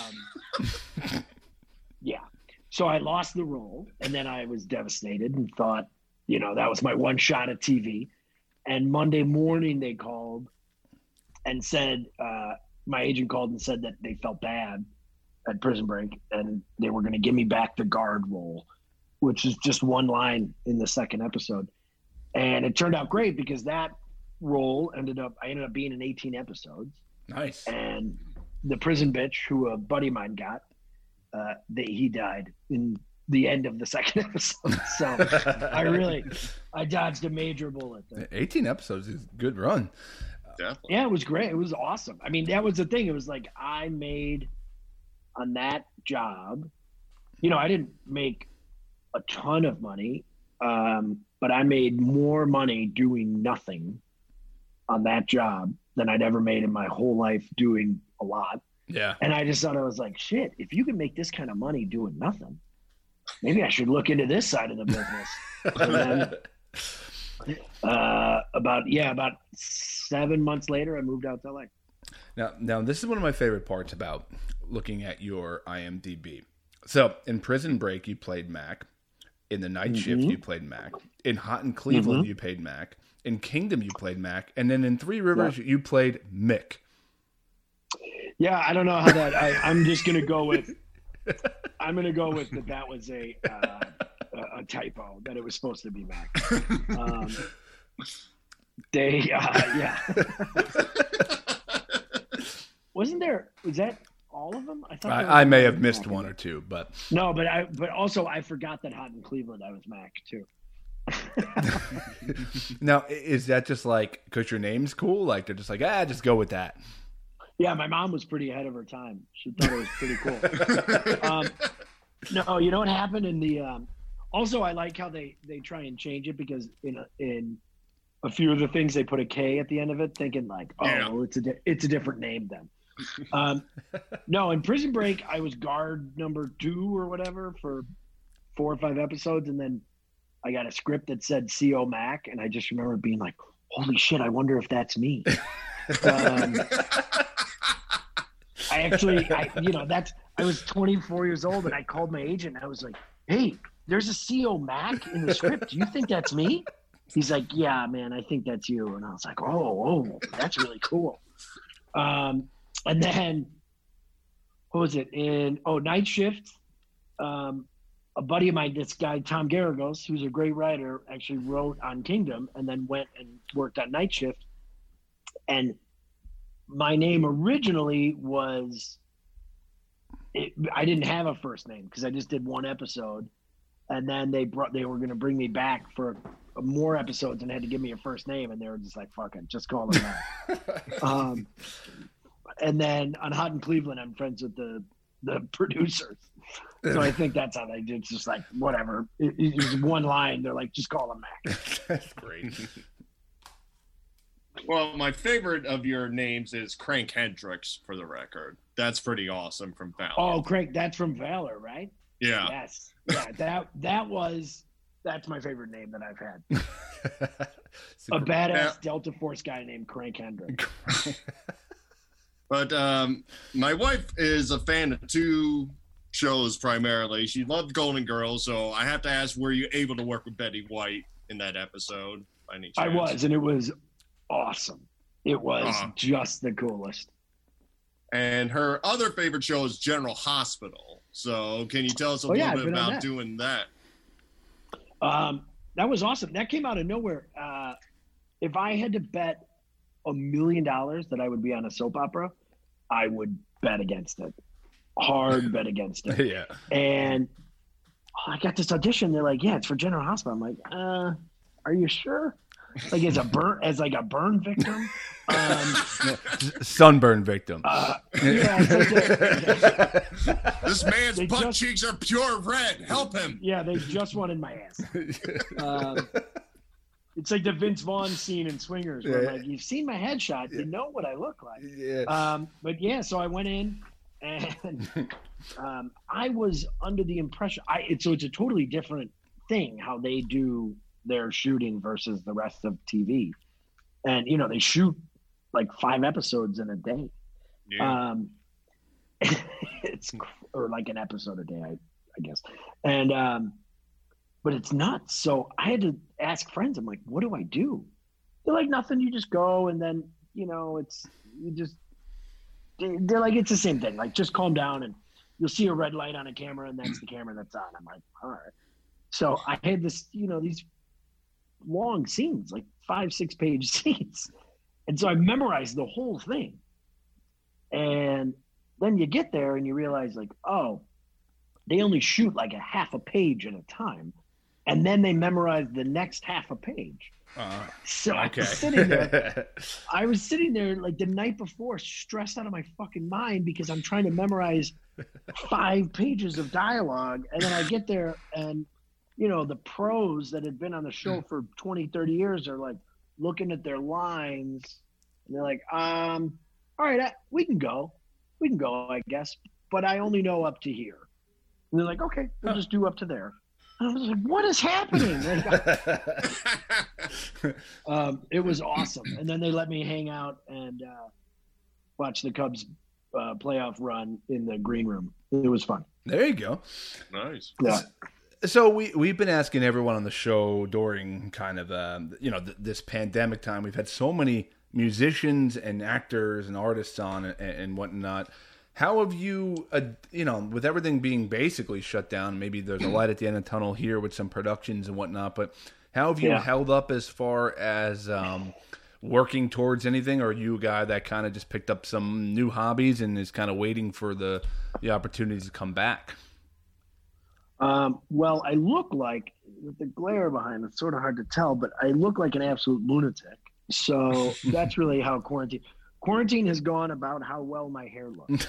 yeah. So I lost the role, and then I was devastated and thought, that was my one shot at TV. And Monday morning they called and said, my agent called and said that they felt bad at Prison Break, and they were going to give me back the guard role, which is just one line in the second episode. And it turned out great, because that role I ended up being in 18 episodes. Nice. And the prison bitch who a buddy of mine got, he died in the end of the second episode. So I dodged a major bullet there. 18 episodes is a good run. definitely. Yeah, it was great. It was awesome. I mean, that was the thing. It was like I made on that job, I didn't make a ton of money, but I made more money doing nothing on that job than I'd ever made in my whole life doing a lot. Yeah. And I just thought, I was like, shit, if you can make this kind of money doing nothing, maybe I should look into this side of the business. And then, about 7 months later, I moved out to LA. Now, this is one of my favorite parts about looking at your IMDb. So, in Prison Break, you played Mac. In The Night Shift, you played Mac. In Hot in Cleveland, you played Mac. In Kingdom, you played Mac. And then in Three Rivers, you played Mick. Yeah, I don't know how that. I'm just gonna go with. I'm gonna go with that was a typo, that it was supposed to be Mac. Yeah. Wasn't there? Was that all of them? I thought I may have missed one or two, but no. But also I forgot that Hot in Cleveland I was Mac too. Now, is that just like because your name's cool? Like they're just like, just go with that. Yeah, my mom was pretty ahead of her time. She thought it was pretty cool. No, you know what happened in the. Also, I like how they try and change it, because in a few of the things they put a K at the end of it, thinking like, it's a different name then. No, in Prison Break, I was guard number 2 or whatever for 4 or 5 episodes, and then I got a script that said C.O. Mac, and I just remember being like, holy shit, I wonder if that's me. I was 24 years old, and I called my agent, and I was like, hey, there's a C.O. Mac in the script. Do you think that's me? He's like, yeah, man, I think that's you. And I was like, oh, that's really cool. And then, what was it? Night Shift. A buddy of mine, this guy, Tom Garagos, who's a great writer, actually wrote on Kingdom and then went and worked on Night Shift. And my name originally was, I didn't have a first name because I just did 1 episode. And then they were going to bring me back for more episodes and had to give me a first name. And they were just like, fuck it, just call it that. And then on Hot in Cleveland, I'm friends with the producers. So I think that's how they did. It's just like, whatever. It's one line. They're like, just call him Mac. That's great. Well, my favorite of your names is Crank Hendricks, for the record. That's pretty awesome from Valor. Oh, Crank, that's from Valor, right? Yeah. Yes. Yeah, that's my favorite name that I've had. A badass Delta Force guy named Crank Hendricks. But my wife is a fan of 2 shows primarily. She loved Golden Girls, so I have to ask, were you able to work with Betty White in that episode by any chance? I was, and it was awesome. It was just the coolest. And her other favorite show is General Hospital. So can you tell us a little bit about doing that? That was awesome. That came out of nowhere. If I had to bet $1 million that I would be on a soap opera, I would bet against it. Hard bet against it. Yeah. And I got this audition. They're like, yeah, it's for General Hospital. I'm like, are you sure? like as a burn victim. Sunburn victim. This man's butt cheeks are pure red. Help him. Yeah, they just wanted my ass. It's like the Vince Vaughn scene in Swingers, where like, you've seen my headshot, you know what I look like. Yeah. But yeah, so I went in, and I was under the impression so it's a totally different thing how they do their shooting versus the rest of TV, and they shoot like 5 episodes in a day. Yeah. Or like an episode a day, I guess. And but it's nuts. So I had to ask friends. I'm like, what do I do? They're like, nothing. You just go, and then they're like, it's the same thing. Like, just calm down, and you'll see a red light on a camera, and that's the camera that's on. I'm like, all right. So I had this, these long scenes, like 5-6 page scenes. And so I memorized the whole thing. And then you get there and you realize, like, oh, they only shoot like a half a page at a time. And then they memorize the next half a page. So okay. I was sitting there like the night before, stressed out of my fucking mind because I'm trying to memorize 5 pages of dialogue. And then I get there and, the pros that had been on the show for 20, 30 years are like looking at their lines. And they're like, all right, we can go, I guess. But I only know up to here. And they're like, okay, we'll just do up to there. And I was like, what is happening? It was awesome. And then they let me hang out and watch the Cubs playoff run in the green room. It was fun. There you go. Nice. Yeah. So we've been asking everyone on the show during kind of this pandemic time. We've had so many musicians and actors and artists on and whatnot. How have you, with everything being basically shut down, maybe there's a light at the end of the tunnel here with some productions and whatnot, but how have you held up as far as working towards anything? Or are you a guy that kind of just picked up some new hobbies and is kind of waiting for the opportunities to come back? Well, I look like, with the glare behind, it's sort of hard to tell, but I look like an absolute lunatic. So that's really how quarantine has gone about how well my hair looks.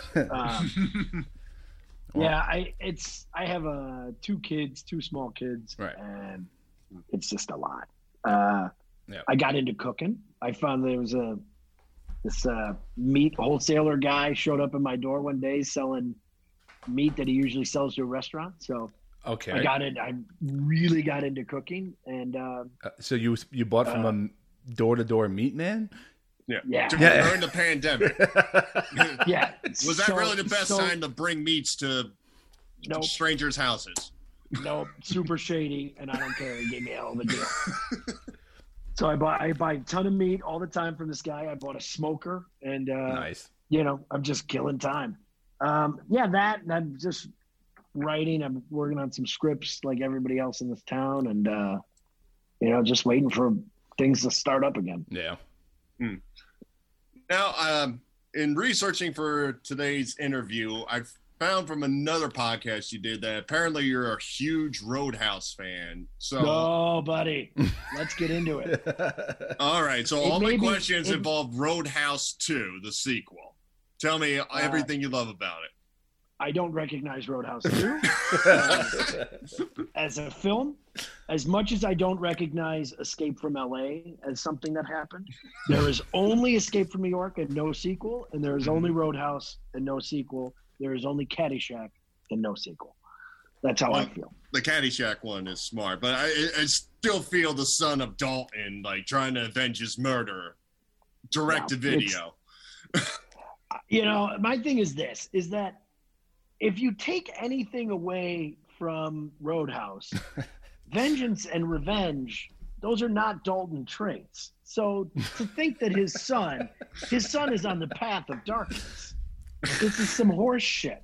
Yeah, I have 2 kids, 2 small kids, right, and it's just a lot. I got into cooking. I found there was this meat wholesaler guy showed up in my door one day selling meat that he usually sells to a restaurant. So okay, I really got into cooking, and so you bought from a door-to-door meat man? Yeah. During the pandemic. Yeah. Was that really the best time to bring meats to Nope. strangers' houses? Nope. Super shady, and I don't care. He gave me a hell of a deal. So I buy a ton of meat all the time from this guy. I bought a smoker, and nice. I'm just killing time. That, and I'm just writing. I'm working on some scripts like everybody else in this town, and just waiting for things to start up again. Yeah. Now, in researching for today's interview, I found from another podcast you did that apparently you're a huge Roadhouse fan. So, oh, buddy, let's get into it. All right. So all my questions involve Roadhouse 2, the sequel. Tell me everything you love about it. I don't recognize Roadhouse 2 as a film. As much as I don't recognize Escape from LA as something that happened, there is only Escape from New York and no sequel, and there is only Roadhouse and no sequel. There is only Caddyshack and no sequel. That's how I feel. The Caddyshack one is smart, but I still feel the son of Dalton trying to avenge his murder direct to video. My thing is this: is that if you take anything away from Roadhouse, vengeance and revenge, those are not Dalton traits. So to think that his son is on the path of darkness, this is some horse shit.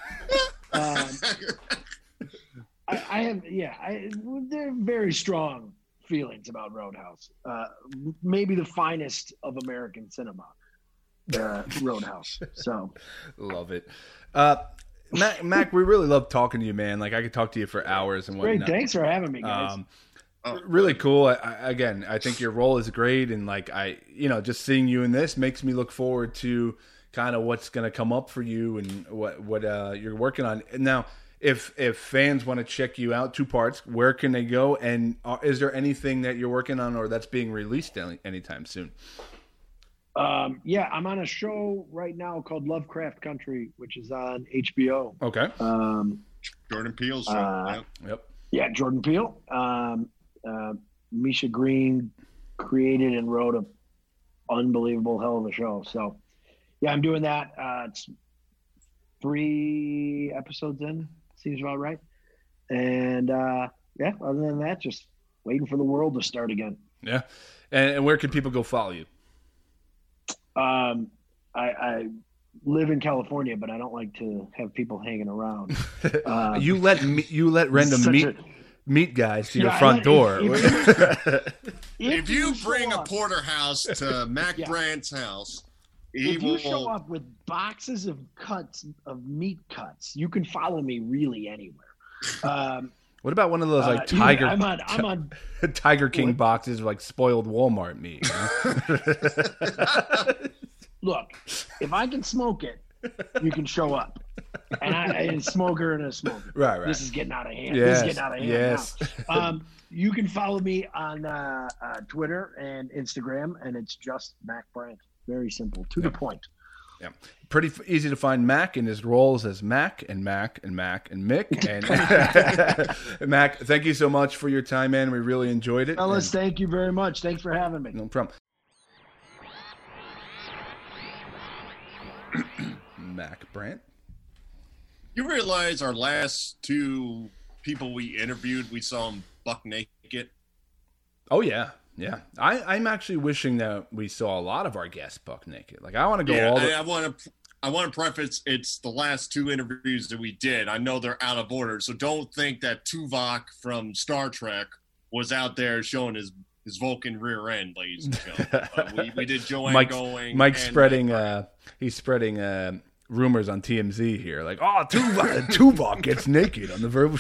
They're very strong feelings about Roadhouse. Maybe the finest of American cinema, Roadhouse. So love it. Mac, we really love talking to you, man. I could talk to you for hours and whatnot. Great, thanks for having me, guys. really cool. Again, I think your role is great, and like just seeing you in this makes me look forward to kind of what's going to come up for you and what you're working on now. If fans want to check you out, 2 parts, where can they go? And is there anything that you're working on or that's being released anytime soon? Yeah, I'm on a show right now called Lovecraft Country, which is on HBO. Okay. Jordan Peele's show. Yep. Yeah, Jordan Peele. Misha Green created and wrote an unbelievable hell of a show. So, yeah, I'm doing that. It's 3 episodes in. Seems about right. And, yeah, other than that, just waiting for the world to start again. Yeah. And where can people go follow you? I live in California, but I don't like to have people hanging around. You let random meat guys to your front door. If you bring a porterhouse to Mac Brandt's house, if you show up with boxes of meat cuts, you can follow me really anywhere. What about one of those like Tiger? I'm on Tiger King boxes of like spoiled Walmart meat. Look, if I can smoke it, you can show up. And a smoker and a smoker. Right. This is getting out of hand. Yes. This is getting out of hand Yes. now. You can follow me on Twitter and Instagram, and it's just Mac Brandt. Very simple, to the point. Yeah, pretty easy to find Mac in his roles as Mac and Mac and Mac and Mick. And Mac, thank you so much for your time, man. We really enjoyed it. Fellas, thank you very much. Thanks for having me. No problem. Mac Brandt. You realize our last 2 people we interviewed, we saw them buck naked? Oh, yeah. Yeah. I'm actually wishing that we saw a lot of our guests buck naked. Like, I want to go all the... I want to preface, it's the last 2 interviews that we did. I know they're out of order, so don't think that Tuvok from Star Trek was out there showing his Vulcan rear end, ladies and gentlemen. We did Joanne going. Mike's spreading... he's spreading... rumors on TMZ here, like, Tuvok gets naked on the verbal.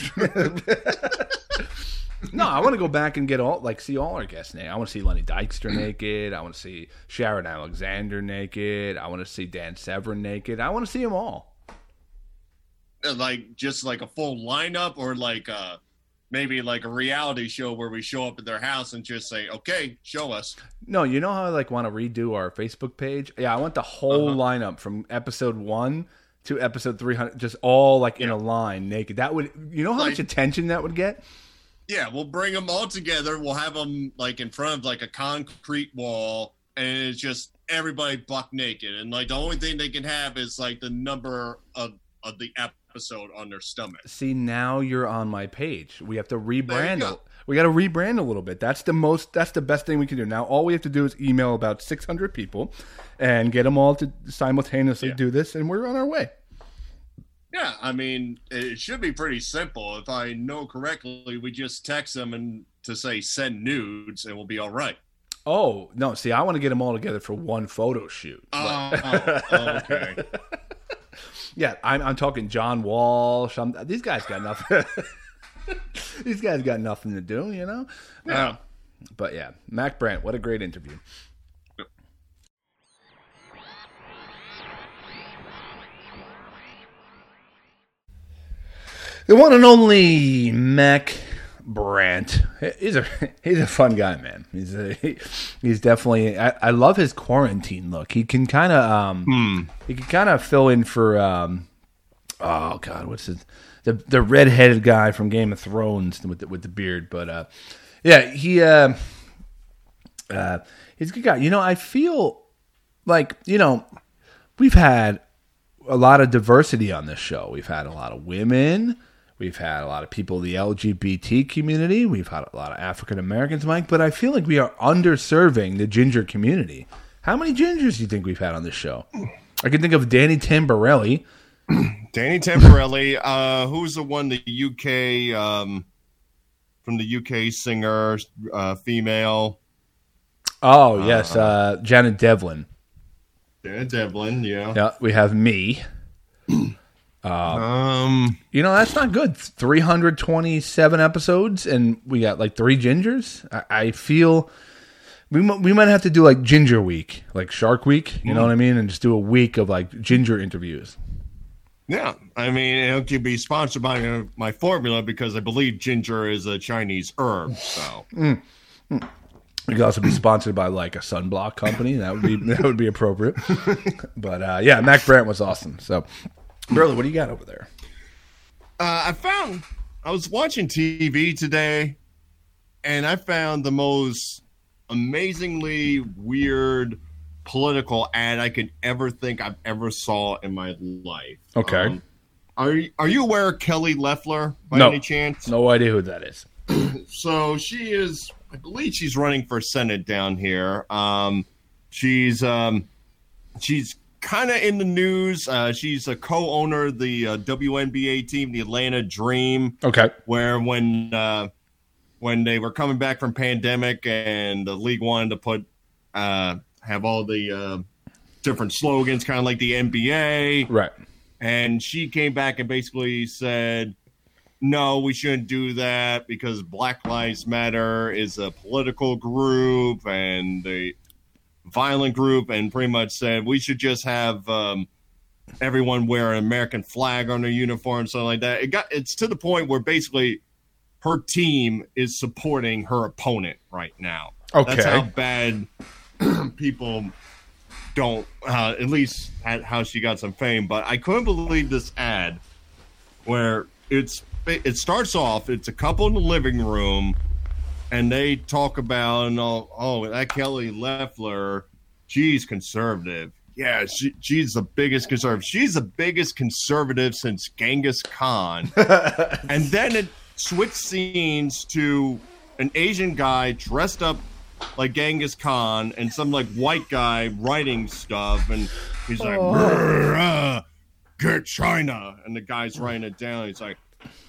No, I want to go back and see all our guests naked. I want to see Lenny Dykstra naked. I want to see Sharon Alexander naked. I want to see Dan Severn naked. I want to see them all. Like just like a full lineup, or like maybe like a reality show where we show up at their house and just say, "Okay, show us." No, you know how I like want to redo our Facebook page? Yeah, I want the whole lineup from episode 1 to episode 300, just all like in a line naked. That would, you know how much attention that would get? Yeah, we'll bring them all together. We'll have them like in front of like a concrete wall, and it's just everybody buck naked. And like the only thing they can have is like the number of the episode on their stomach. See, now you're on my page. We have to rebrand. We got to rebrand a little bit. That's the best thing we can do. Now all we have to do is email about 600 people and get them all to simultaneously do this, and we're on our way. Yeah, I mean, it should be pretty simple. If I know correctly, we just text them and to say send nudes, and we'll be all right. Oh, no. See, I want to get them all together for one photo shoot. Okay. Yeah, I'm talking John Walsh. These guys got nothing. These guys got nothing to do, you know? Yeah. But yeah, Mac Brandt, what a great interview. The one and only Mac Brandt. He's a fun guy, man. He's definitely. I love his quarantine look. He can kind of fill in for oh God, what's the redheaded guy from Game of Thrones with the beard. But yeah, he's a good guy. You know, I feel like, you know, we've had a lot of diversity on this show. We've had a lot of women. We've had a lot of people in the LGBT community. We've had a lot of African Americans, Mike. But I feel like we are underserving the ginger community. How many gingers do you think we've had on this show? I can think of Danny Tamborelli. Danny Tamborelli. Who's the one? The UK from the UK singer, female. Oh yes, Janet Devlin. Janet Devlin. Yeah. Yeah. We have me. That's not good. 327 episodes, and we got like 3 gingers. I feel we might have to do like Ginger Week, like Shark Week. You know what I mean? And just do a week of like ginger interviews. Yeah, I mean, it could be sponsored by my formula because I believe ginger is a Chinese herb. So it could also be sponsored by like a sunblock company. That would be appropriate. But yeah, Mac Brandt was awesome. So, Burley, what do you got over there? I was watching TV today, and I found the most amazingly weird political ad I could ever think I've ever saw in my life. Okay. Are you aware of Kelly Loeffler by any chance? No idea who that is. So she is, I believe she's running for Senate down here. She's kind of in the news. She's a co-owner of the WNBA team, the Atlanta Dream. Okay. Where when they were coming back from pandemic and the league wanted to put have all the different slogans, kind of like the NBA. Right. And she came back and basically said, no, we shouldn't do that because Black Lives Matter is a political group and a violent group, and pretty much said we should just have everyone wear an American flag on their uniform, something like that. It's to the point where basically her team is supporting her opponent right now. Okay. That's how bad people don't, at least how she got some fame. But I couldn't believe this ad where it starts off, it's a couple in the living room, and they talk about, that Kelly Loeffler, she's conservative. Yeah, she's the biggest conservative. She's the biggest conservative since Genghis Khan. And then it switched scenes to an Asian guy dressed up like Genghis Khan and some like white guy writing stuff, and he's like, get China, and the guy's writing it down. He's like,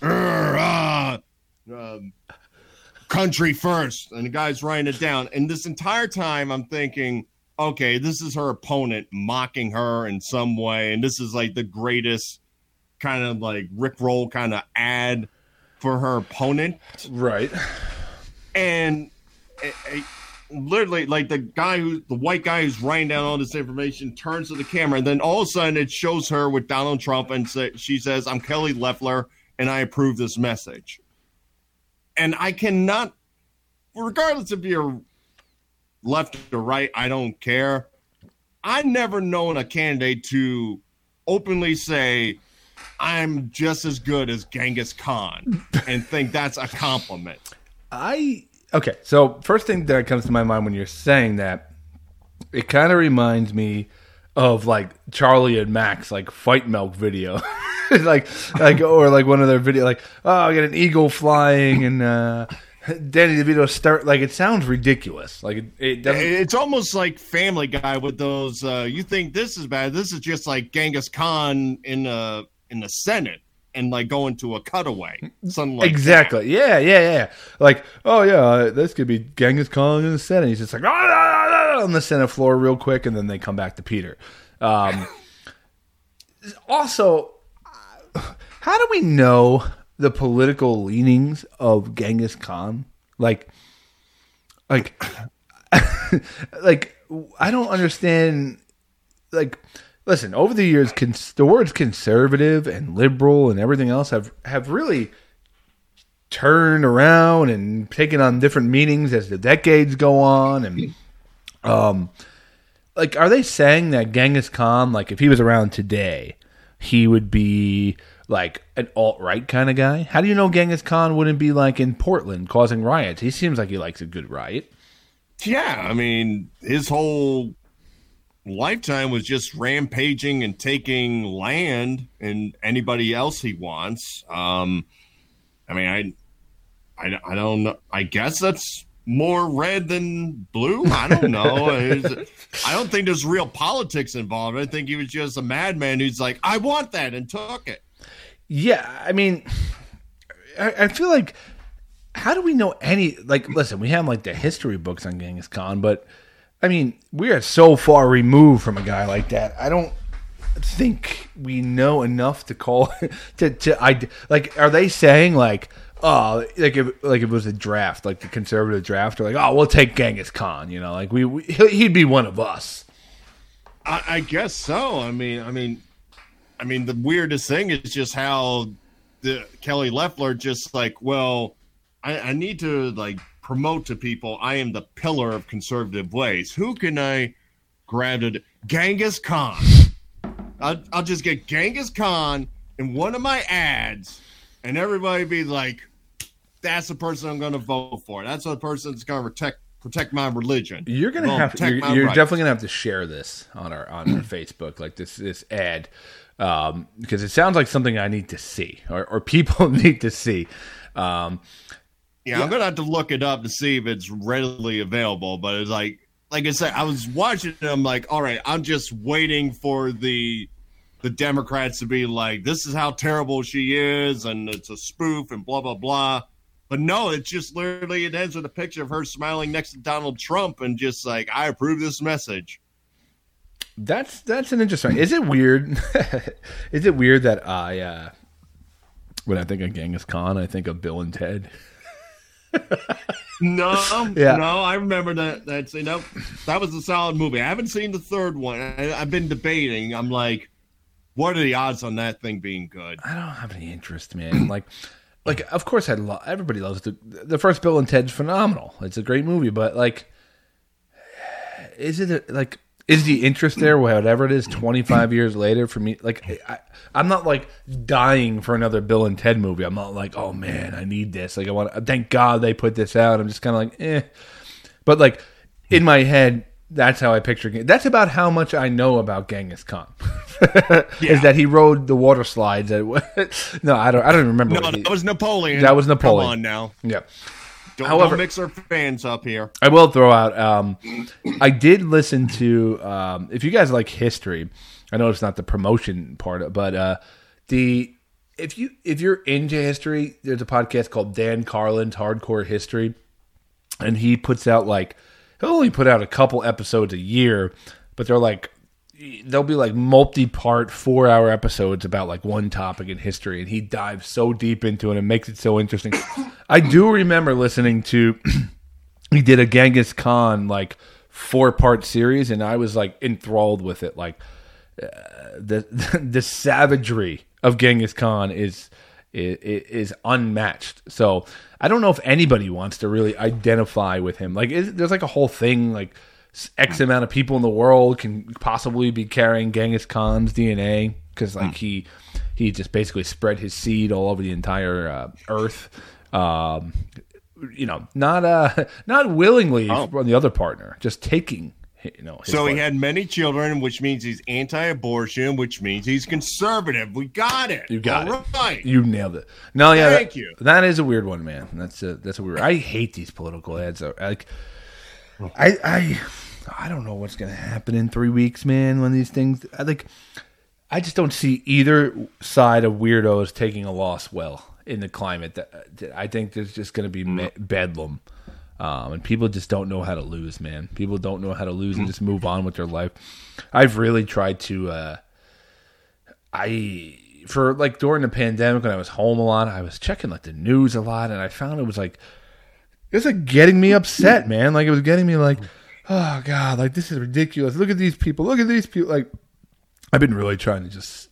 country first, and the guy's writing it down. And this entire time I'm thinking, okay, this is her opponent mocking her in some way, and this is like the greatest kind of like Rickroll kind of ad for her opponent, right? And literally, like the white guy who's writing down all this information turns to the camera, and then all of a sudden it shows her with Donald Trump, and she says, I'm Kelly Loeffler, and I approve this message. And I cannot, regardless if you're left or right, I don't care. I've never known a candidate to openly say, I'm just as good as Genghis Khan, and think that's a compliment. Okay, so first thing that comes to my mind when you're saying that, it kind of reminds me of like Charlie and Max like fight milk video, like or like one of their video like, oh, I got an eagle flying and Danny DeVito start, like it sounds ridiculous. Like it doesn't. It's almost like Family Guy with those. You think this is bad? This is just like Genghis Khan in the Senate. And like going to a cutaway, something like exactly. That. Yeah. Like, oh yeah, this could be Genghis Khan in the Senate. He's just like on the Senate floor real quick, and then they come back to Peter. Also, how do we know the political leanings of Genghis Khan? Like, like I don't understand. Like, listen, over the years, the words conservative and liberal and everything else have really turned around and taken on different meanings as the decades go on. And like, are they saying that Genghis Khan, like, if he was around today, he would be like an alt-right kind of guy? How do you know Genghis Khan wouldn't be like in Portland causing riots? He seems like he likes a good riot. Yeah, I mean, his whole lifetime was just rampaging and taking land and anybody else he wants. I mean, I don't know. I guess that's more red than blue. I don't know. I don't think there's real politics involved. I think he was just a madman who's like, I want that, and took it. Yeah, I mean, I feel like, how do we know any, like, listen, we have like the history books on Genghis Khan, but I mean, we are so far removed from a guy like that. I don't think we know enough to call like. Are they saying like, oh, like if it was a draft, like the conservative draft, or like, oh, we'll take Genghis Khan, you know, like he'd be one of us. I guess so. I mean, the weirdest thing is just how the Kelly Loeffler just like, well, I need to like promote to people I am the pillar of conservative ways. Who can I grab it? Genghis Khan. I'll just get Genghis Khan in one of my ads, and everybody be like, that's the person I'm going to vote for. That's the person that's going to protect my religion. You're going to have to. You're definitely going to have to share this on our Facebook, like this ad, because it sounds like something I need to see, or people need to see. Yeah, I'm going to have to look it up to see if it's readily available. But it's like I said, I was watching it. I'm like, all right, I'm just waiting for the Democrats to be like, this is how terrible she is, and it's a spoof, and blah, blah, blah. But no, it's just literally, it ends with a picture of her smiling next to Donald Trump and just like, I approve this message. That's an interesting. Is it weird? Is it weird that when I think of Genghis Khan, I think of Bill and Ted? No, yeah. No, I remember that. That was a solid movie. I haven't seen the third one. I've been debating. I'm like, what are the odds on that thing being good? I don't have any interest, man. Like, of course, everybody loves the first Bill and Ted's phenomenal. It's a great movie, but like, is the interest there? Whatever it is, 25 years later, for me, like, I'm not like dying for another Bill and Ted movie. I'm not like, oh man, I need this. Like, thank God they put this out. I'm just kind of like, eh. But like in my head, that's how I picture. That's about how much I know about Genghis Khan. Is that he rode the water slides? No, I don't remember. No, that was Napoleon. That was Napoleon. Come on now. Yeah. Don't mix our fans up here. I will throw out. I did listen to. If you guys like history, I know it's not the promotion part, but if you're into history, there's a podcast called Dan Carlin's Hardcore History, and he puts out he'll only put out a couple episodes a year, but they'll be like multi-part 4-hour episodes about like one topic in history, and he dives so deep into it and makes it so interesting. I do remember listening to he did a Genghis Khan 4-part series, and I was like enthralled with it. Like the savagery of Genghis Khan is unmatched. So I don't know if anybody wants to really identify with him. There's like a whole thing like X amount of people in the world can possibly be carrying Genghis Khan's DNA because he just basically spread his seed all over the entire earth. Not willingly from the other partner, just taking. So he had many children, which means he's anti-abortion, which means he's conservative. We got it. You got it. Right. You nailed it. No, yeah, Thank you. That is a weird one, man. That's a weird. I hate these political ads. I don't know what's going to happen in 3 weeks, man. When these things, I just don't see either side of weirdos taking a loss well in the climate. I think there's just going to be bedlam. And people just don't know how to lose, man. People don't know how to lose and just move on with their life. I've really tried to, during the pandemic when I was home a lot, I was checking the news a lot, and I found it was getting me upset, man. It was getting me oh God, this is ridiculous. Look at these people. I've been really trying to just,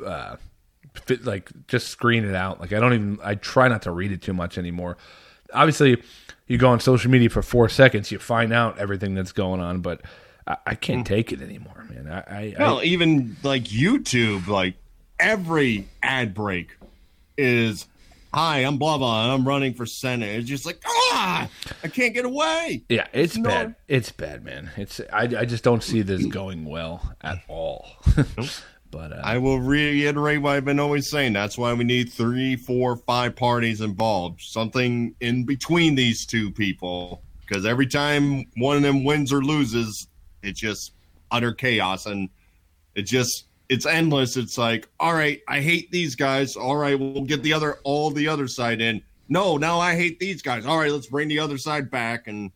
just screen it out. I try not to read it too much anymore. Obviously, you go on social media for 4 seconds, you find out everything that's going on, but I can't take it anymore, man. Even YouTube, every ad break is, hi, I'm blah, blah, and I'm running for Senate. It's just I can't get away. Yeah, it's bad. It's bad, man. I just don't see this going well at all. But I will reiterate what I've been always saying. That's why we need 3, 4, 5 parties involved. Something in between these two people. Because every time one of them wins or loses, it's just utter chaos. And it's endless. It's all right, I hate these guys. All right, we'll get all the other side in. No, now I hate these guys. All right, let's bring the other side back. And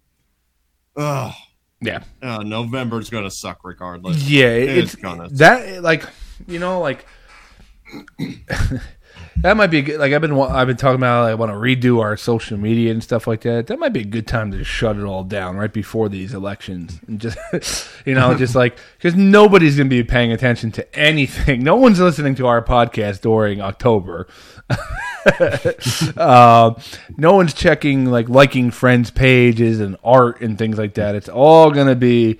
yeah, November's gonna suck regardless. Yeah, it's gonna. That You know, like that might be a good, like I've been talking about. I want to redo our social media and stuff like that. That might be a good time to just shut it all down right before these elections and just just like because nobody's going to be paying attention to anything. No one's listening to our podcast during October. No one's checking liking friends' pages and art and things like that. It's all going to be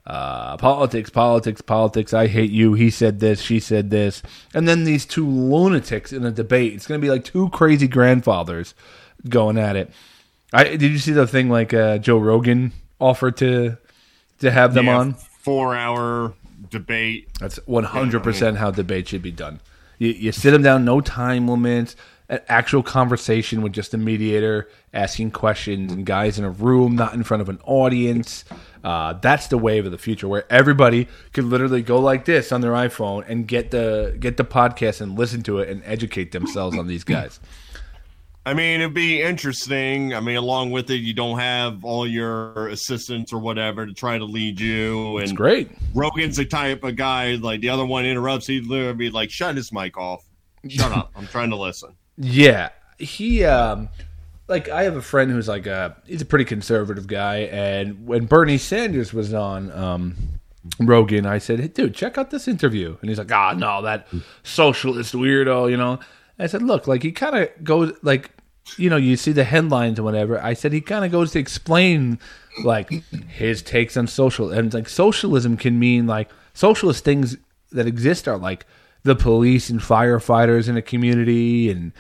politics. I hate you. He said this. She said this. And then these two lunatics in a debate. It's going to be like two crazy grandfathers going at it. Did you see the thing Joe Rogan offered to have them on? 4-hour debate. That's 100% how debate should be done. You sit them down, no time limits, an actual conversation with just a mediator asking questions and guys in a room, not in front of an audience. That's the wave of the future, where everybody could literally go like this on their iPhone and get the podcast and listen to it and educate themselves on these guys. I mean, it'd be interesting. I mean, along with it, you don't have all your assistants or whatever to try to lead you. And it's great. Rogan's the type of guy, like the other one interrupts, he'd literally be like, shut his mic off. Shut up. I'm trying to listen. Yeah. He, I have a friend who's he's a pretty conservative guy. And when Bernie Sanders was on Rogan, I said, hey, dude, check out this interview. And he's like, no, that socialist weirdo, I said, look, he kind of goes, you see the headlines and whatever. I said he kind of goes to explain, his takes on social. And, socialism can mean, socialist things that exist are, the police and firefighters in a community and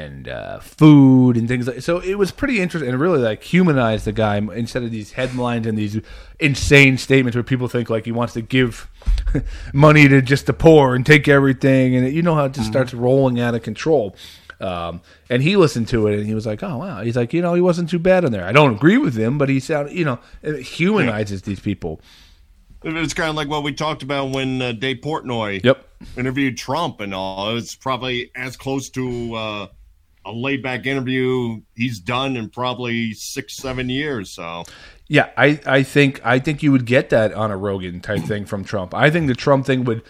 food and things like. So it was pretty interesting and really humanized the guy instead of these headlines and these insane statements where people think he wants to give money to just the poor and take everything, and how it just starts rolling out of control. And he listened to it and he was like, oh wow, he's like, he wasn't too bad on there. I don't agree with him, but he sounded, it humanizes these people. It's kind of like what we talked about when Dave Portnoy interviewed Trump and all. It's probably as close to a laid-back interview he's done in probably 6-7 years. So, yeah, I think you would get that on a Rogan type thing from Trump. I think the Trump thing would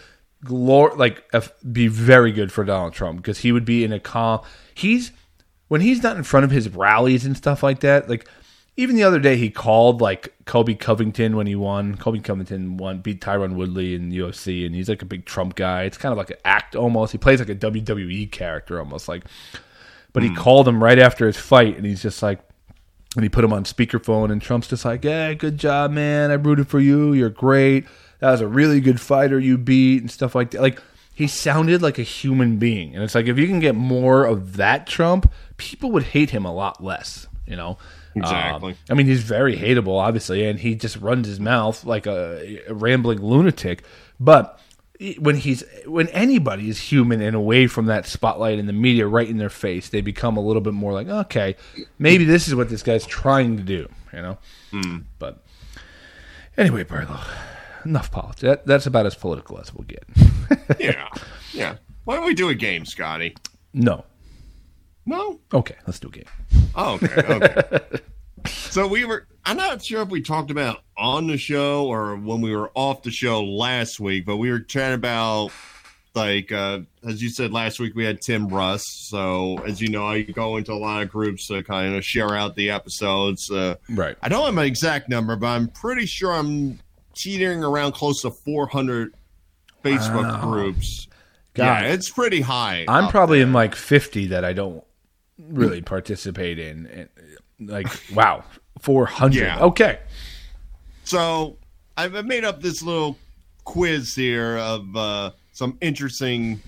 be very good for Donald Trump because he would be in a calm. When he's not in front of his rallies and stuff like that, even the other day, he called Colby Covington when he won. Colby Covington beat Tyron Woodley in the UFC, and he's a big Trump guy. It's kind of like an act almost. He plays like a WWE character almost. But he called him right after his fight, and he's just and he put him on speakerphone, and Trump's just yeah, good job, man. I rooted for you. You're great. That was a really good fighter you beat and stuff like that. He sounded like a human being, and it's if you can get more of that Trump, people would hate him a lot less, Exactly. I mean, he's very hateable, obviously, and he just runs his mouth like a rambling lunatic. But when anybody is human and away from that spotlight and the media right in their face, they become a little bit more okay, maybe this is what this guy's trying to do, But anyway, Barlow, enough politics. That's about as political as we'll get. Yeah. Why don't we do a game, Scotty? No. No? Okay, let's do a game. Oh, okay. So I'm not sure if we talked about on the show or when we were off the show last week, but we were chatting about, as you said last week, we had Tim Russ. So, as you know, I go into a lot of groups to kind of share out the episodes. Right. I don't have my exact number, but I'm pretty sure I'm teetering around close to 400 Facebook groups. God. Yeah, it's pretty high. I'm probably in 50 that I don't really participate in. Wow, 400. Yeah. Okay. So I've made up this little quiz here of some interesting,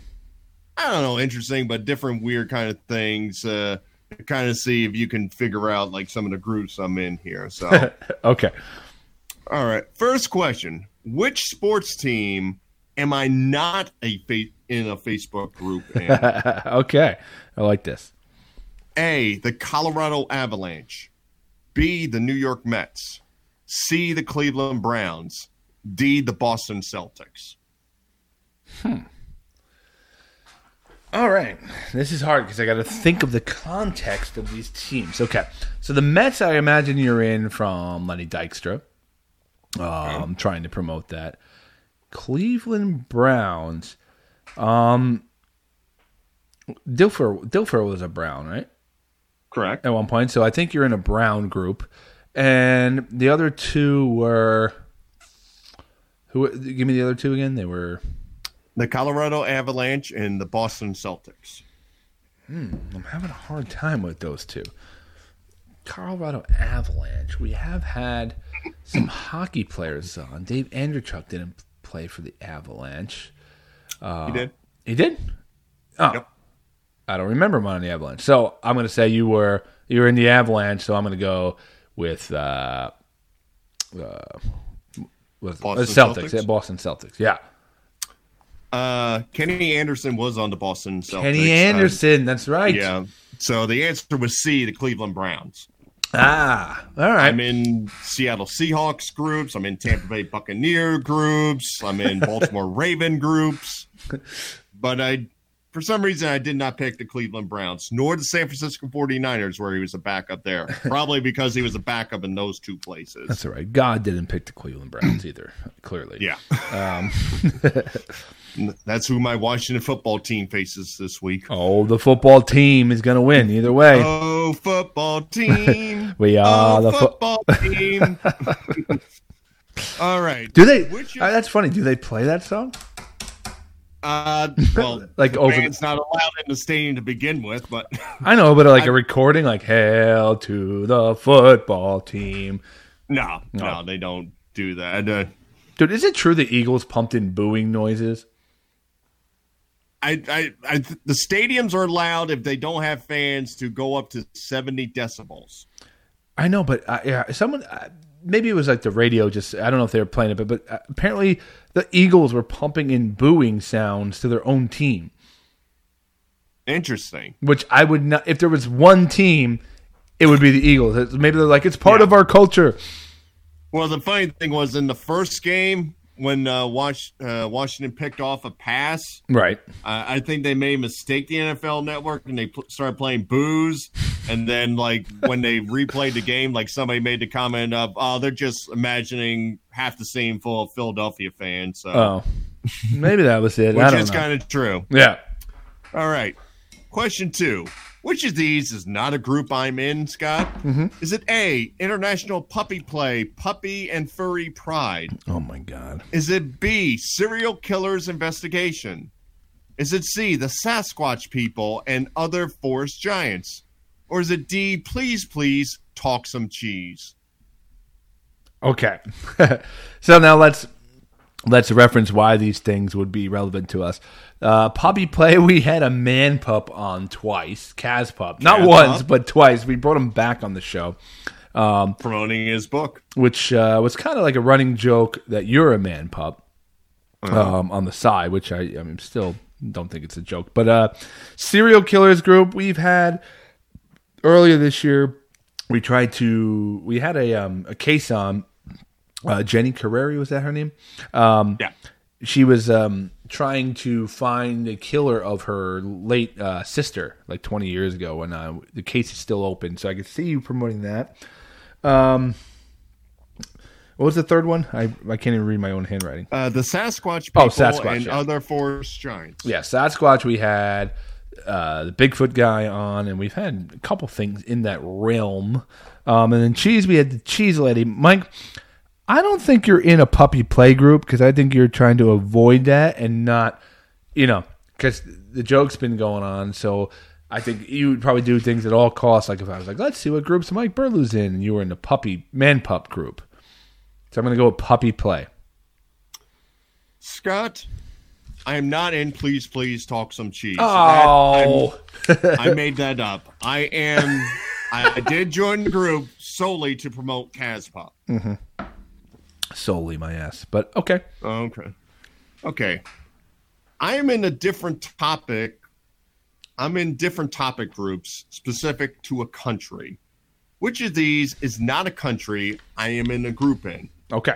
but different weird kind of things to kind of see if you can figure out some of the groups I'm in here. So okay. All right. First question: which sports team am I not in a Facebook group in? Okay, I like this. A, the Colorado Avalanche. B, the New York Mets. C, the Cleveland Browns. D, the Boston Celtics. All right. This is hard because I got to think of the context of these teams. Okay. So the Mets, I imagine you're in from Lenny Dykstra. I'm trying to promote that. Cleveland Browns. Dilfer was a Brown, right? Correct. At one point. So I think you're in a Brown group. And the other two were... Give me the other two again. They were... The Colorado Avalanche and the Boston Celtics. I'm having a hard time with those two. Colorado Avalanche. We have had some hockey players on. Dave Andrechuk didn't play for the Avalanche. He did? He did? Oh. Yep. I don't remember him on the Avalanche. So I'm going to say you were in the Avalanche, so I'm going to go with Celtics. Yeah, Boston Celtics, yeah. Kenny Anderson was on the Boston Celtics. Kenny Anderson, that's right. Yeah. So the answer was C, the Cleveland Browns. Ah, all right. I'm in Seattle Seahawks groups. I'm in Tampa Bay Buccaneer groups. I'm in Baltimore Raven groups. But for some reason, I did not pick the Cleveland Browns, nor the San Francisco 49ers, where he was a backup there. Probably because he was a backup in those two places. That's all right. God didn't pick the Cleveland Browns either, clearly. Yeah. That's who my Washington football team faces this week. Oh, the football team is going to win either way. Oh, football team. We are the football team. All right. Do they? That's funny. Do they play that song? Well, like the band's not allowed in the stadium to begin with, but I know, but like a recording, like "Hail to the football team." No, they don't do that. Dude, is it true the Eagles pumped in booing noises? The stadiums are allowed if they don't have fans to go up to 70 decibels. I know, but someone maybe it was like the radio. Just I don't know if they were playing it, but apparently the Eagles were pumping in booing sounds to their own team. Interesting. Which I would not. If there was one team, it would be the Eagles. Maybe they're like it's part of our culture. Well, the funny thing was in the first game when Washington picked off a pass, right? I think they made a mistake, the NFL Network, and they started playing boos. And then, like when they replayed the game, like somebody made the comment of, "Oh, they're just imagining half the stadium full of Philadelphia fans." So, maybe that was it. Which is kind of true. Yeah. All right. Question 2. Which of these is not a group I'm in, Scott? Mm-hmm. Is it A, International Puppy Play, Puppy and Furry Pride? Oh, my God. Is it B, Serial Killers Investigation? Is it C, the Sasquatch People and Other Forest Giants? Or is it D, Please, Please, Talk Some Cheese? Okay. So now let's reference why these things would be relevant to us. Puppy Play, we had a man pup on twice. Kaz Pup. Not once, but twice. We brought him back on the show. Promoting his book. Which was kind of like a running joke that you're a man pup on the side, which I mean, still don't think it's a joke. But Serial Killers group, we've had earlier this year, we had a case on Jenny Carreri, was that her name? Yeah. She was trying to find the killer of her late sister, like 20 years ago, and the case is still open. So I could see you promoting that. What was the third one? I can't even read my own handwriting. The Sasquatch People Sasquatch, and Other Forest Giants. Yeah, Sasquatch, we had the Bigfoot guy on, and we've had a couple things in that realm. And then Cheese, we had the Cheese Lady. Mike, I don't think you're in a puppy play group because I think you're trying to avoid that and not, because the joke's been going on. So I think you would probably do things at all costs. Like if I was like, let's see what groups Mike Burlew's in, and you were in the man pup group. So I'm going to go with puppy play. Scott, I am not in Please, Please Talk Some Cheese. Oh. I made that up. I did join the group solely to promote Kaz Pup. Mm-hmm. Solely my ass, but okay. Okay. I am in a different topic. I'm in different topic groups specific to a country. Which of these is not a country I am in a group in? Okay.